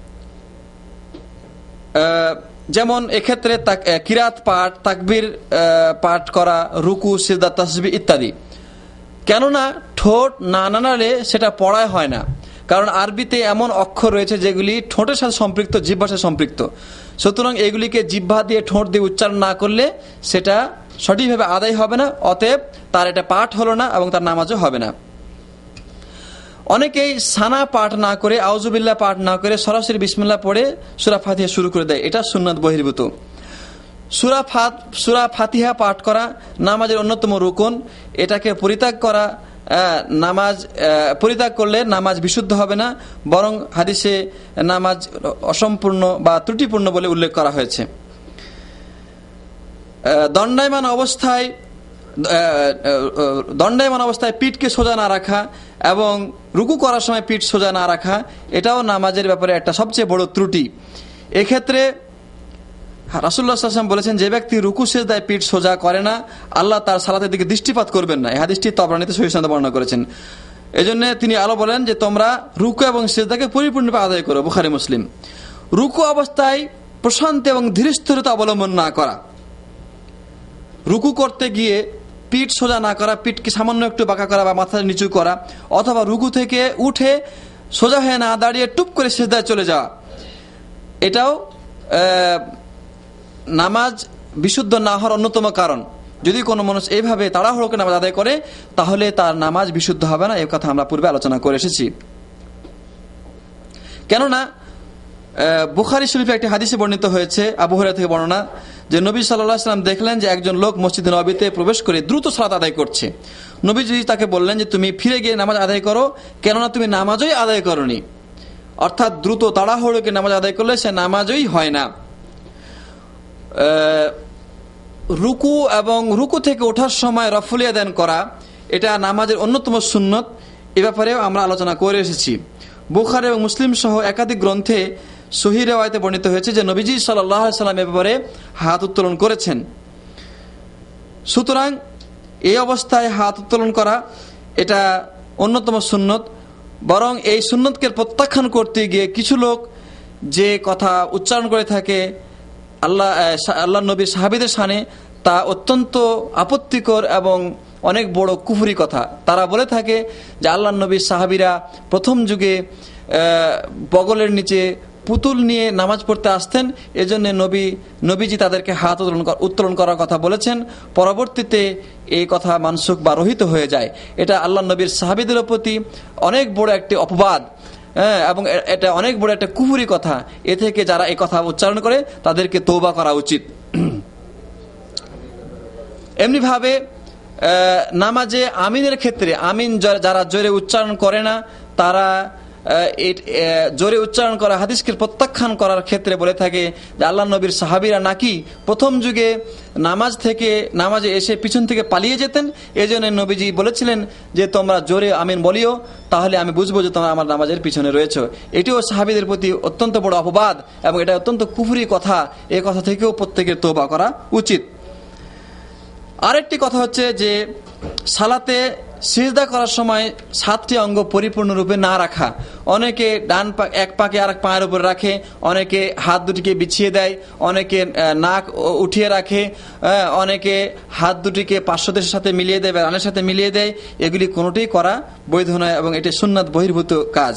S1: যেমন এক্ষেত্রে কিরাত পাঠ, তাকবীর পাঠ করা, রুকু, সিজদা, তাসবিহ ইত্যাদি। কেননা ঠোঁট না নাড়ালে সেটা পড়ায় হয় না, কারণ আরবিতে এমন অক্ষর রয়েছে যেগুলি ঠোঁটের সাথে সম্পৃক্ত, জিহ্বার সাথে সম্পৃক্ত। সুতরাং এগুলিকে জিহ্বা দিয়ে ঠোঁট দিয়ে উচ্চারণ না করলে সেটা সঠিকভাবে আদায় হবে না, অতএব তার এটা পাঠ হলো না এবং তার নামাজও হবে না। অনেকেই সানা পাঠ না করে, আউযুবিল্লাহ পাঠ না করে সরাসরি বিসমিল্লাহ পড়ে সূরা ফাতিহা শুরু করে দেয়, এটা সুন্নাত বহির্ভূত। সূরা ফাত সূরা ফাতিহা পাঠ করা নামাজের অন্যতম রুকন, এটাকে পরিত্যাগ করা নামাজ পরিত্যাগ করলে নামাজ বিশুদ্ধ হবে না, বরং হাদিসে নামাজ অসম্পূর্ণ বা ত্রুটিপূর্ণ বলে উল্লেখ করা হয়েছে। দণ্ডায়মান অবস্থায় দণ্ডায়মান অবস্থায় পিঠকে সোজা না রাখা এবং রুকু করার সময় পিঠ সোজা না রাখা এটাও নামাজের ব্যাপারে একটা সবচেয়ে বড় ত্রুটি। এক্ষেত্রে রাসূলুল্লাহ সাল্লাল্লাহু আলাইহি ওয়াসাল্লাম বলেছেন, যে ব্যক্তি রুকু সিজদায় পিঠ সোজা করে না আল্লাহ তার সালাতের দিকে দৃষ্টিপাত করবেন না। এই হাদিসটি তাবরানীতে সহিহ সনদে বর্ণনা করেছেন। এজন্য তিনি আলো বলেন যে তোমরা রুকু এবং সিজদাকে পরিপূর্ণভাবে আদায় করো, বুখারী মুসলিম। রুকু অবস্থায় প্রশান্তি এবং ধীরস্থিরতা অবলম্বন না করা, রুকু করতে গিয়ে পিঠ সোজা না করা, পিঠকে সামান্য একটু বাঁকা করা বা মাথা নিচু করা, অথবা রুকু থেকে উঠে সোজা হয়ে না দাঁড়িয়ে টুপ করে সিজদায় চলে যাওয়া, এটাও নামাজ বিশুদ্ধ না হওয়ার অন্যতম কারণ। যদি কোনো মানুষ এইভাবে তাড়াহুড়ো করে নামাজ আদায় করে তাহলে তার নামাজ বিশুদ্ধ হবে না, এই কথা আমরা পূর্বে আলোচনা করে এসেছি। কেননা বুখারী শরীফে একটি হাদিসে বর্ণিত হয়েছে, আবু হুরায়রা থেকে বর্ণনা, যে নবী সাল্লাল্লাহু আলাইহি ওয়াসাল্লাম দেখলেন যে একজন লোক মসজিদে নববীতে প্রবেশ করে দ্রুত সালাত আদায় করছে। নবীজি তাকে বললেন যে তুমি ফিরে গিয়ে নামাজ আদায় করো, কেননা তুমি নামাজই আদায় করনি। অর্থাৎ দ্রুত তাড়াহুড়োকে নামাজ আদায় করলে সে নামাজই হয় না। রুকু এবং রুকু থেকে ওঠার সময় রফল ইয়াদান করা এটা নামাজের অন্যতম সুন্নত, এ ব্যাপারেও আমরা আলোচনা করে এসেছি। বুখারী এবং মুসলিম সহ একাধিক গ্রন্থে সহিহ রিওয়ায়াতে বর্ণিত হয়েছে যে নবীজি সাল্লাল্লাহু আলাইহি ওয়াসাল্লাম এ ব্যাপারে হাত উত্তোলন করেছেন। সুতরাং এই অবস্থায় হাত উত্তোলন করা এটা অন্যতম সুন্নত। বরং এই সুন্নতকে প্রত্যাখ্যান করতে গিয়ে কিছু লোক যে কথা উচ্চারণ করে থাকে আল্লাহ আল্লাহ নবীর সাহাবীদের শানে, তা অত্যন্ত আপত্তিকর এবং অনেক বড় কুফরি কথা। তারা বলে থাকে যে আল্লাহ নবীর সাহাবীরা প্রথম যুগে বগলের নিচে পুতুল নিয়ে নামাজ পড়তে আসতেন, এজন্য নবী নবীজি তাদেরকে হাত উত্তোলন করার কথা বলেছেন। পরবর্তীতে এই কথা মানসুখ বা রহিত হয়ে যায়। এটা আল্লাহ নবীর সাহাবীদের প্রতি অনেক বড় একটি অপবাদ, হ্যাঁ, এবং এটা অনেক বড় একটা কুফরি কথা। এ থেকে যারা এই কথা উচ্চারণ করে তাদেরকে তওবা করা উচিত। এমনিভাবে নামাজে আমিনের ক্ষেত্রে আমিন যারা জোরে উচ্চারণ করে না তারা জোরে উচ্চারণ করা হাদিসকে প্রত্যাখ্যান করার ক্ষেত্রে বলে থাকে যে আল্লাহ নবীর সাহাবীরা নাকি প্রথম যুগে নামাজ থেকে নামাজে এসে পিছন থেকে পালিয়ে যেতেন। এই জন্য নবীজি বলেছিলেন যে তোমরা জোরে আমিন বলিও, তাহলে আমি বুঝবো যে তোমরা আমার নামাজের পিছনে রয়েছো। এটিও সাহাবীদের প্রতি অত্যন্ত বড় অপবাদ এবং এটা অত্যন্ত কুফরি কথা। এই কথা থেকেও প্রত্যেকের তওবা করা উচিত। আরেকটি কথা হচ্ছে যে সালাতে সিজদা করার সময় সাতটি অঙ্গ পরিপূর্ণরূপে না রাখা। অনেকে ডান পা এক পাকে আর এক পায়ের উপর রাখে, অনেকে হাত দুটিকে বিছিয়ে দেয়, অনেকে নাক উঠিয়ে রাখে, অনেকে হাত দুটিকে পার্শ্বদেশের সাথে মিলিয়ে দেয় বা রানের সাথে মিলিয়ে দেয়। এগুলি কোনোটিই করা বৈধ নয় এবং এটি সুন্নাত বহির্ভূত কাজ।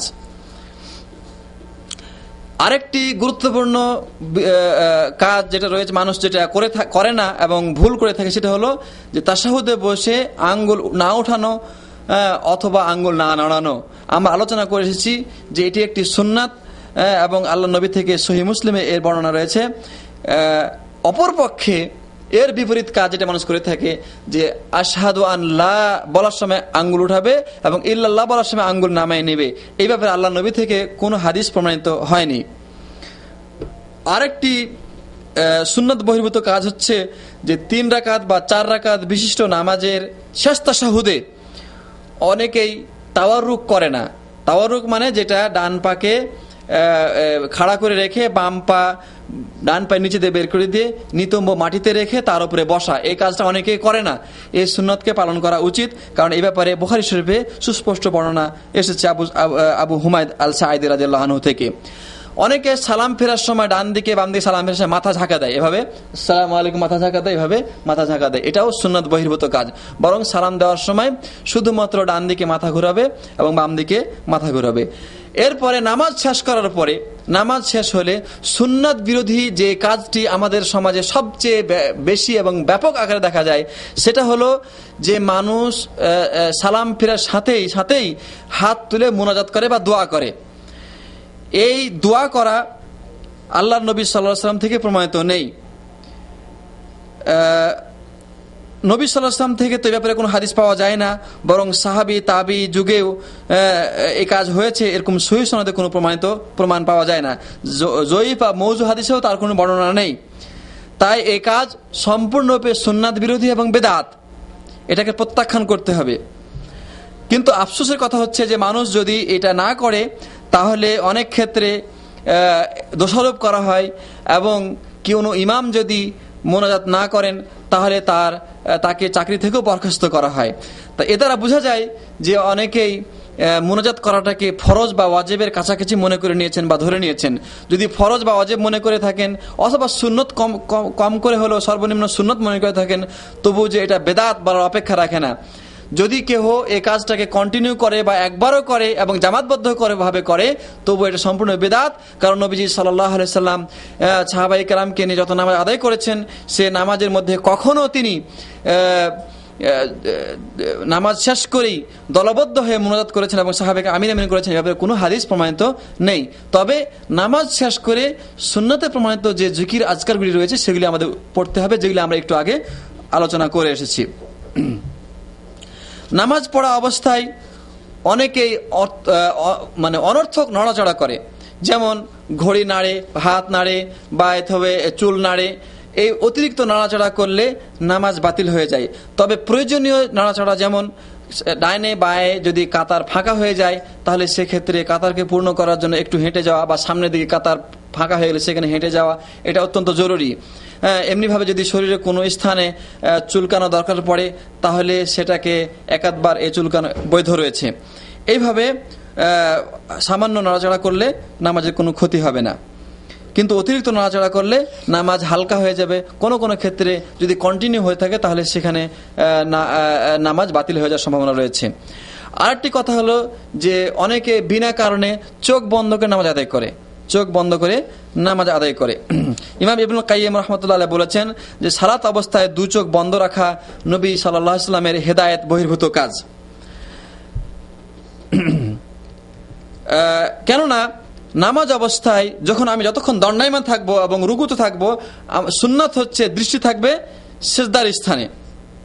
S1: আরেকটি গুরুত্বপূর্ণ কাজ যেটা রয়েছে মানুষ যেটা করে করে না এবং ভুল করে থাকে সেটা হলো যে তাশাহুদে বসে আঙ্গুল না উঠানো অথবা আঙ্গুল না নাড়ানো। আমরা আলোচনা করে এসেছি যে এটি একটি সুন্নাত এবং আল্লাহ নবী থেকে সহিহ মুসলিমে এর বর্ণনা রয়েছে। অপরপক্ষে এর বিপরীত কাজ যেটা মানুষ করে থাকে যে আশহাদু আন লা বলার সময় আঙ্গুল উঠাবে এবং ইল্লাল্লাহ বলার সময় আঙ্গুল নামায় নেবে। এই ব্যাপারে আল্লাহ নবী থেকে কোনো হাদিস প্রমাণিত হয়নি। আরেকটি সুন্নাত বহির্ভূত কাজ হচ্ছে যে তিন রাকাত বা চার রাকাত বিশিষ্ট নামাজের শেষ তাশাহুদে অনেকেই তাওয়াররুক করে না। তাওয়াররুক মানে যেটা ডান পাকে খাড়া করে রেখে বাম পা ডান পায়ের নিচে দিয়ে বের করে দিয়ে নিতম্ব মাটিতে রেখে তার উপরে বসা, এই কাজটা অনেকেই করে না। এই সুন্নতকে পালন করা উচিত, কারণ এই ব্যাপারে বুখারী শরীফে সুস্পষ্ট বর্ণনা এসেছে আবু আবু হুমায়দ আল সাঈদী রাদিয়াল্লাহু আনহু থেকে। অনেকে সালাম ফেরার সময় ডান দিকে বাম দিকে সালাম ফেরার সময় মাথা ঝাঁকা দেয়, এভাবে আসসালামু আলাইকুম মাথা ঝাঁকা দেয়, এভাবে মাথা ঝাঁকা দেয়। এটাও সুন্নাত বহির্ভূত কাজ। বরং সালাম দেওয়ার সময় শুধুমাত্র ডান দিকে মাথা ঘুরাবে এবং বাম দিকে মাথা ঘুরাবে। এরপরে নামাজ শেষ করার পরে, নামাজ শেষ হলে সুন্নাত বিরোধী যে কাজটি আমাদের সমাজে সবচেয়ে বেশি এবং ব্যাপক আকারে দেখা যায় সেটা হলো যে মানুষ সালাম ফেরার সাথেই সাথেই হাত তুলে মুনাজাত করে বা দোয়া করে। এই দোয়া করা আল্লাহর নবী সাল্লাল্লাহু আলাইহি ওয়াসাল্লাম থেকে প্রমাণিত নেই। নবী সাল্লাল্লাহু আলাইহি ওয়াসাল্লাম থেকে তো এই ব্যাপারে কোনো হাদিস পাওয়া যায় না, বরং সাহাবী তাবি যুগেও এই কাজ হয়েছে এরকম সহিহ সনদে কোনো প্রমাণিত প্রমাণ পাওয়া যায় না। জয়ীফ বা মওযু হাদিসেও তার কোনো বর্ণনা নেই। তাই এই কাজ সম্পূর্ণরূপে সুন্নাত বিরোধী এবং বেদাত, এটাকে প্রত্যাখ্যান করতে হবে। কিন্তু আফসোসের কথা হচ্ছে যে মানুষ যদি এটা না করে তাহলে অনেক ক্ষেত্রে দোষারোপ করা হয় এবং কোনো ইমাম যদি মোনাজাত না করেন তাহলে তার তাকে চাকরি থেকেও বরখাস্ত করা হয়। তা এ দ্বারা বোঝা যায় যে অনেকেই মোনাজাত করাটাকে ফরজ বা ওয়াজিবের কাছাকাছি মনে করে নিয়েছেন বা ধরে নিয়েছেন। যদি ফরজ বা ওয়াজিব মনে করে থাকেন অথবা সুন্নত কম কম করে হলেও সর্বনিম্ন সুন্নত মনে করে থাকেন, তবু যে এটা বেদাত বলার অপেক্ষা রাখে না। যদি কেহ এই কাজটাকে কন্টিনিউ করে বা একবারও করে এবং জামাতবদ্ধ করে ভাবে করে, তবু এটা সম্পূর্ণ বেদাত। কারণ নবীজি সাল্লাল্লাহু আলাইহি সাল্লাম সাহাবায়ে কেরামকে নিয়ে যত নামাজ আদায় করেছেন সে নামাজের মধ্যে কখনো তিনি নামাজ শেষ করেই দলবদ্ধ হয়ে মুনাজাত করেছেন এবং সাহাবাকে আমিন আমিন করেছেন, এভাবে কোনো হাদিস প্রমাণিত নেই। তবে নামাজ শেষ করে সুন্নতে প্রমাণিত যে জিকির আজকারগুলি রয়েছে সেগুলি আমাদের পড়তে হবে, যেগুলি আমরা একটু আগে আলোচনা করে এসেছি। নামাজ পড়া অবস্থায় অনেকেই মানে অনর্থক নড়াচড়া করে, যেমন ঘড়ি নাড়ে, হাত নাড়ে বা এভাবে চুল নাড়ে। এই অতিরিক্ত নাড়াচাড়া করলে নামাজ বাতিল হয়ে যায়। তবে প্রয়োজনীয় নাড়াচাড়া, যেমন ডাইনে বায়ে যদি কাতার ফাঁকা হয়ে যায় তাহলে সেক্ষেত্রে কাতারকে পূর্ণ করার জন্য একটু হেঁটে যাওয়া বা সামনের দিকে কাতার ফাঁকা হয়ে গেলে সেখানে হেঁটে যাওয়া, এটা অত্যন্ত জরুরি। এমনিভাবে যদি শরীরে কোনো স্থানে চুলকানো দরকার পড়ে তাহলে সেটাকে একাধবার এই চুলকানো বৈধ রয়েছে। এইভাবে সামান্য নাড়াচাড়া করলে নামাজের কোনো ক্ষতি হবে না, কিন্তু অতিরিক্ত নাড়াচাড়া করলে নামাজ হালকা হয়ে যাবে। কোনো কোনো ক্ষেত্রে যদি কন্টিনিউ হয়ে থাকে তাহলে সেখানে নামাজ বাতিল হয়ে যাওয়ার সম্ভাবনা রয়েছে। আরেকটি কথা হলো যে অনেকে বিনা কারণে চোখ বন্ধ করে নামাজ আদায় করে, চোখ বন্ধ করে নামাজ আদায় করে। ইমাম ইবনুল কাইয়িম রাহমাতুল্লাহ আলাইহি বলেছেন যে সালাত অবস্থায় দু চোখ বন্ধ রাখা নবী সাল্লাল্লাহু আলাইহি ওয়াসাল্লামের হেদায়েত বহির্ভূত কাজ। কেননা নামাজ অবস্থায় যখন আমি যতক্ষণ দণ্ডায়মান থাকবো এবং রুকুতে থাকবো, সুন্নাত হচ্ছে দৃষ্টি থাকবে সিজদার স্থানে,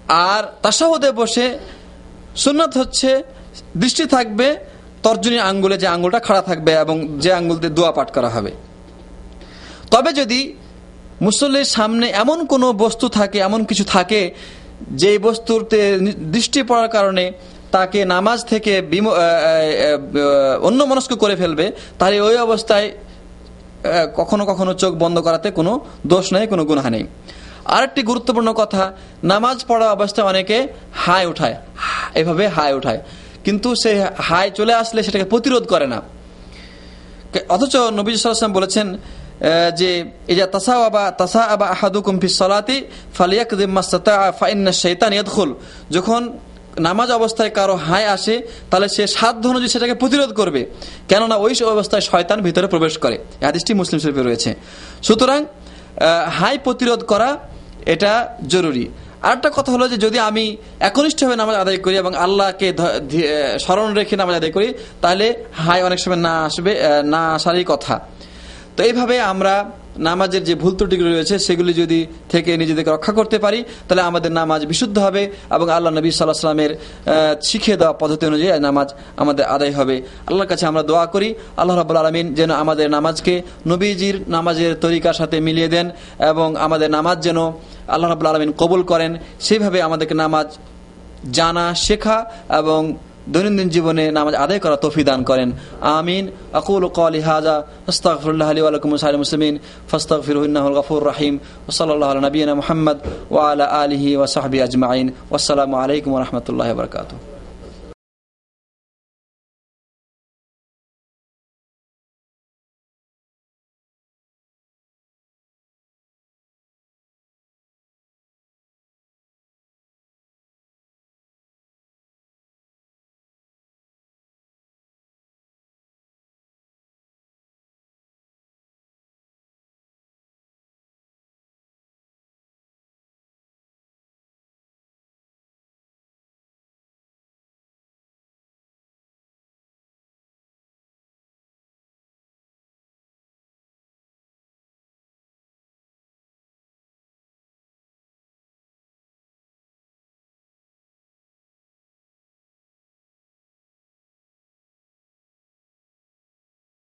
S1: আর তাশাহুদে বসে সুন্নাত হচ্ছে দৃষ্টি থাকবে তর্জনী আঙ্গুলে, যে আঙ্গুলটা খাড়া থাকবে এবং যে আঙ্গুল দিয়ে দোয়া পাঠ করা হবে। তবে যদি মুসল্লির সামনে এমন কোনো বস্তু থাকে, এমন কিছু থাকে যে বস্তুতে দৃষ্টি পড়ার কারণে তাকে নামাজ থেকে অন্যমনস্ক করে ফেলবে, তাহলে ওই অবস্থায় কখনো কখনো চোখ বন্ধ করাতে কোনো দোষ নেই, কোনো গুনাহ নেই। আরেকটি গুরুত্বপূর্ণ কথা, নামাজ পড়া অবস্থায় অনেকে হাই উঠায়, এভাবে হাই উঠায়, কিন্তু সে হাই চলে আসলে সেটাকে প্রতিরোধ করে না। অথচ নবী সাল্লাল্লাহু আলাইহি ওয়াসাল্লাম বলেছেন যে ইজা তাসাওয়াবা তাসাআবা আহাদুকুম ফিস সালাতি ফালিয়াকযিম মাসতাআ ফাইন্না শাইতান ইয়াদখুল, যখন নামাজ অবস্থায় কারো হাই আসে তাহলে সে সাধ্য অনুযায়ী সেটাকে প্রতিরোধ করবে, কেননা ওই অবস্থায় শয়তান ভিতরে প্রবেশ করে। এই হাদিসটি মুসলিম শরীফে রয়েছে। সুতরাং হাই প্রতিরোধ করা এটা জরুরি। আরেকটা কথা হলো যে যদি আমি একনিষ্ঠভাবে নামাজ আদায় করি এবং আল্লাহকে স্মরণ রেখে নামাজ আদায় করি, তাহলে হাই অনেক সময় না আসবে, না আসারই কথা। তো এইভাবে আমরা নামাজের যে ভুল ত্রুটিগুলি রয়েছে সেগুলি যদি থেকে নিজেদেরকে রক্ষা করতে পারি, তাহলে আমাদের নামাজ বিশুদ্ধ হবে এবং আল্লাহ নবী সাল্লাল্লাহু আলাইহি ওয়াসাল্লামের শিখিয়ে দেওয়া পদ্ধতি অনুযায়ী নামাজ আমাদের আদায় হবে। আল্লাহর কাছে আমরা দোয়া করি আল্লাহ রাব্বুল আলামিন যেন আমাদের নামাজকে নবীজির নামাজের তরিকার সাথে মিলিয়ে দেন এবং আমাদের নামাজ যেন আল্লাহ রাব্বুল আলামিন কবুল করেন। সেইভাবে আমাদেরকে নামাজ জানা, শেখা এবং দৈনন্দিন জীবনে নামাজ আদায় করা তৌফিক দান করেন। আমিন। আকুলু ক্বালি হাযা আস্তাগফিরুল্লাহ লি ওয়া লাকুম ওয়া লিসাইরিল মুসলিমিন ফাস্তাগফিরুহু ইন্নাহুল গফুরুর রহিম। ওয়া সাল্লাল্লাহু আলা নাবিয়িনা মুহাম্মদ ওয়া আলা আলিহি ওয়া সাহবিহি আজমাইন। ওয়াসসালামু আলাইকুম ওয়া রাহমাতুল্লাহি ওয়া বারাকাতুহু।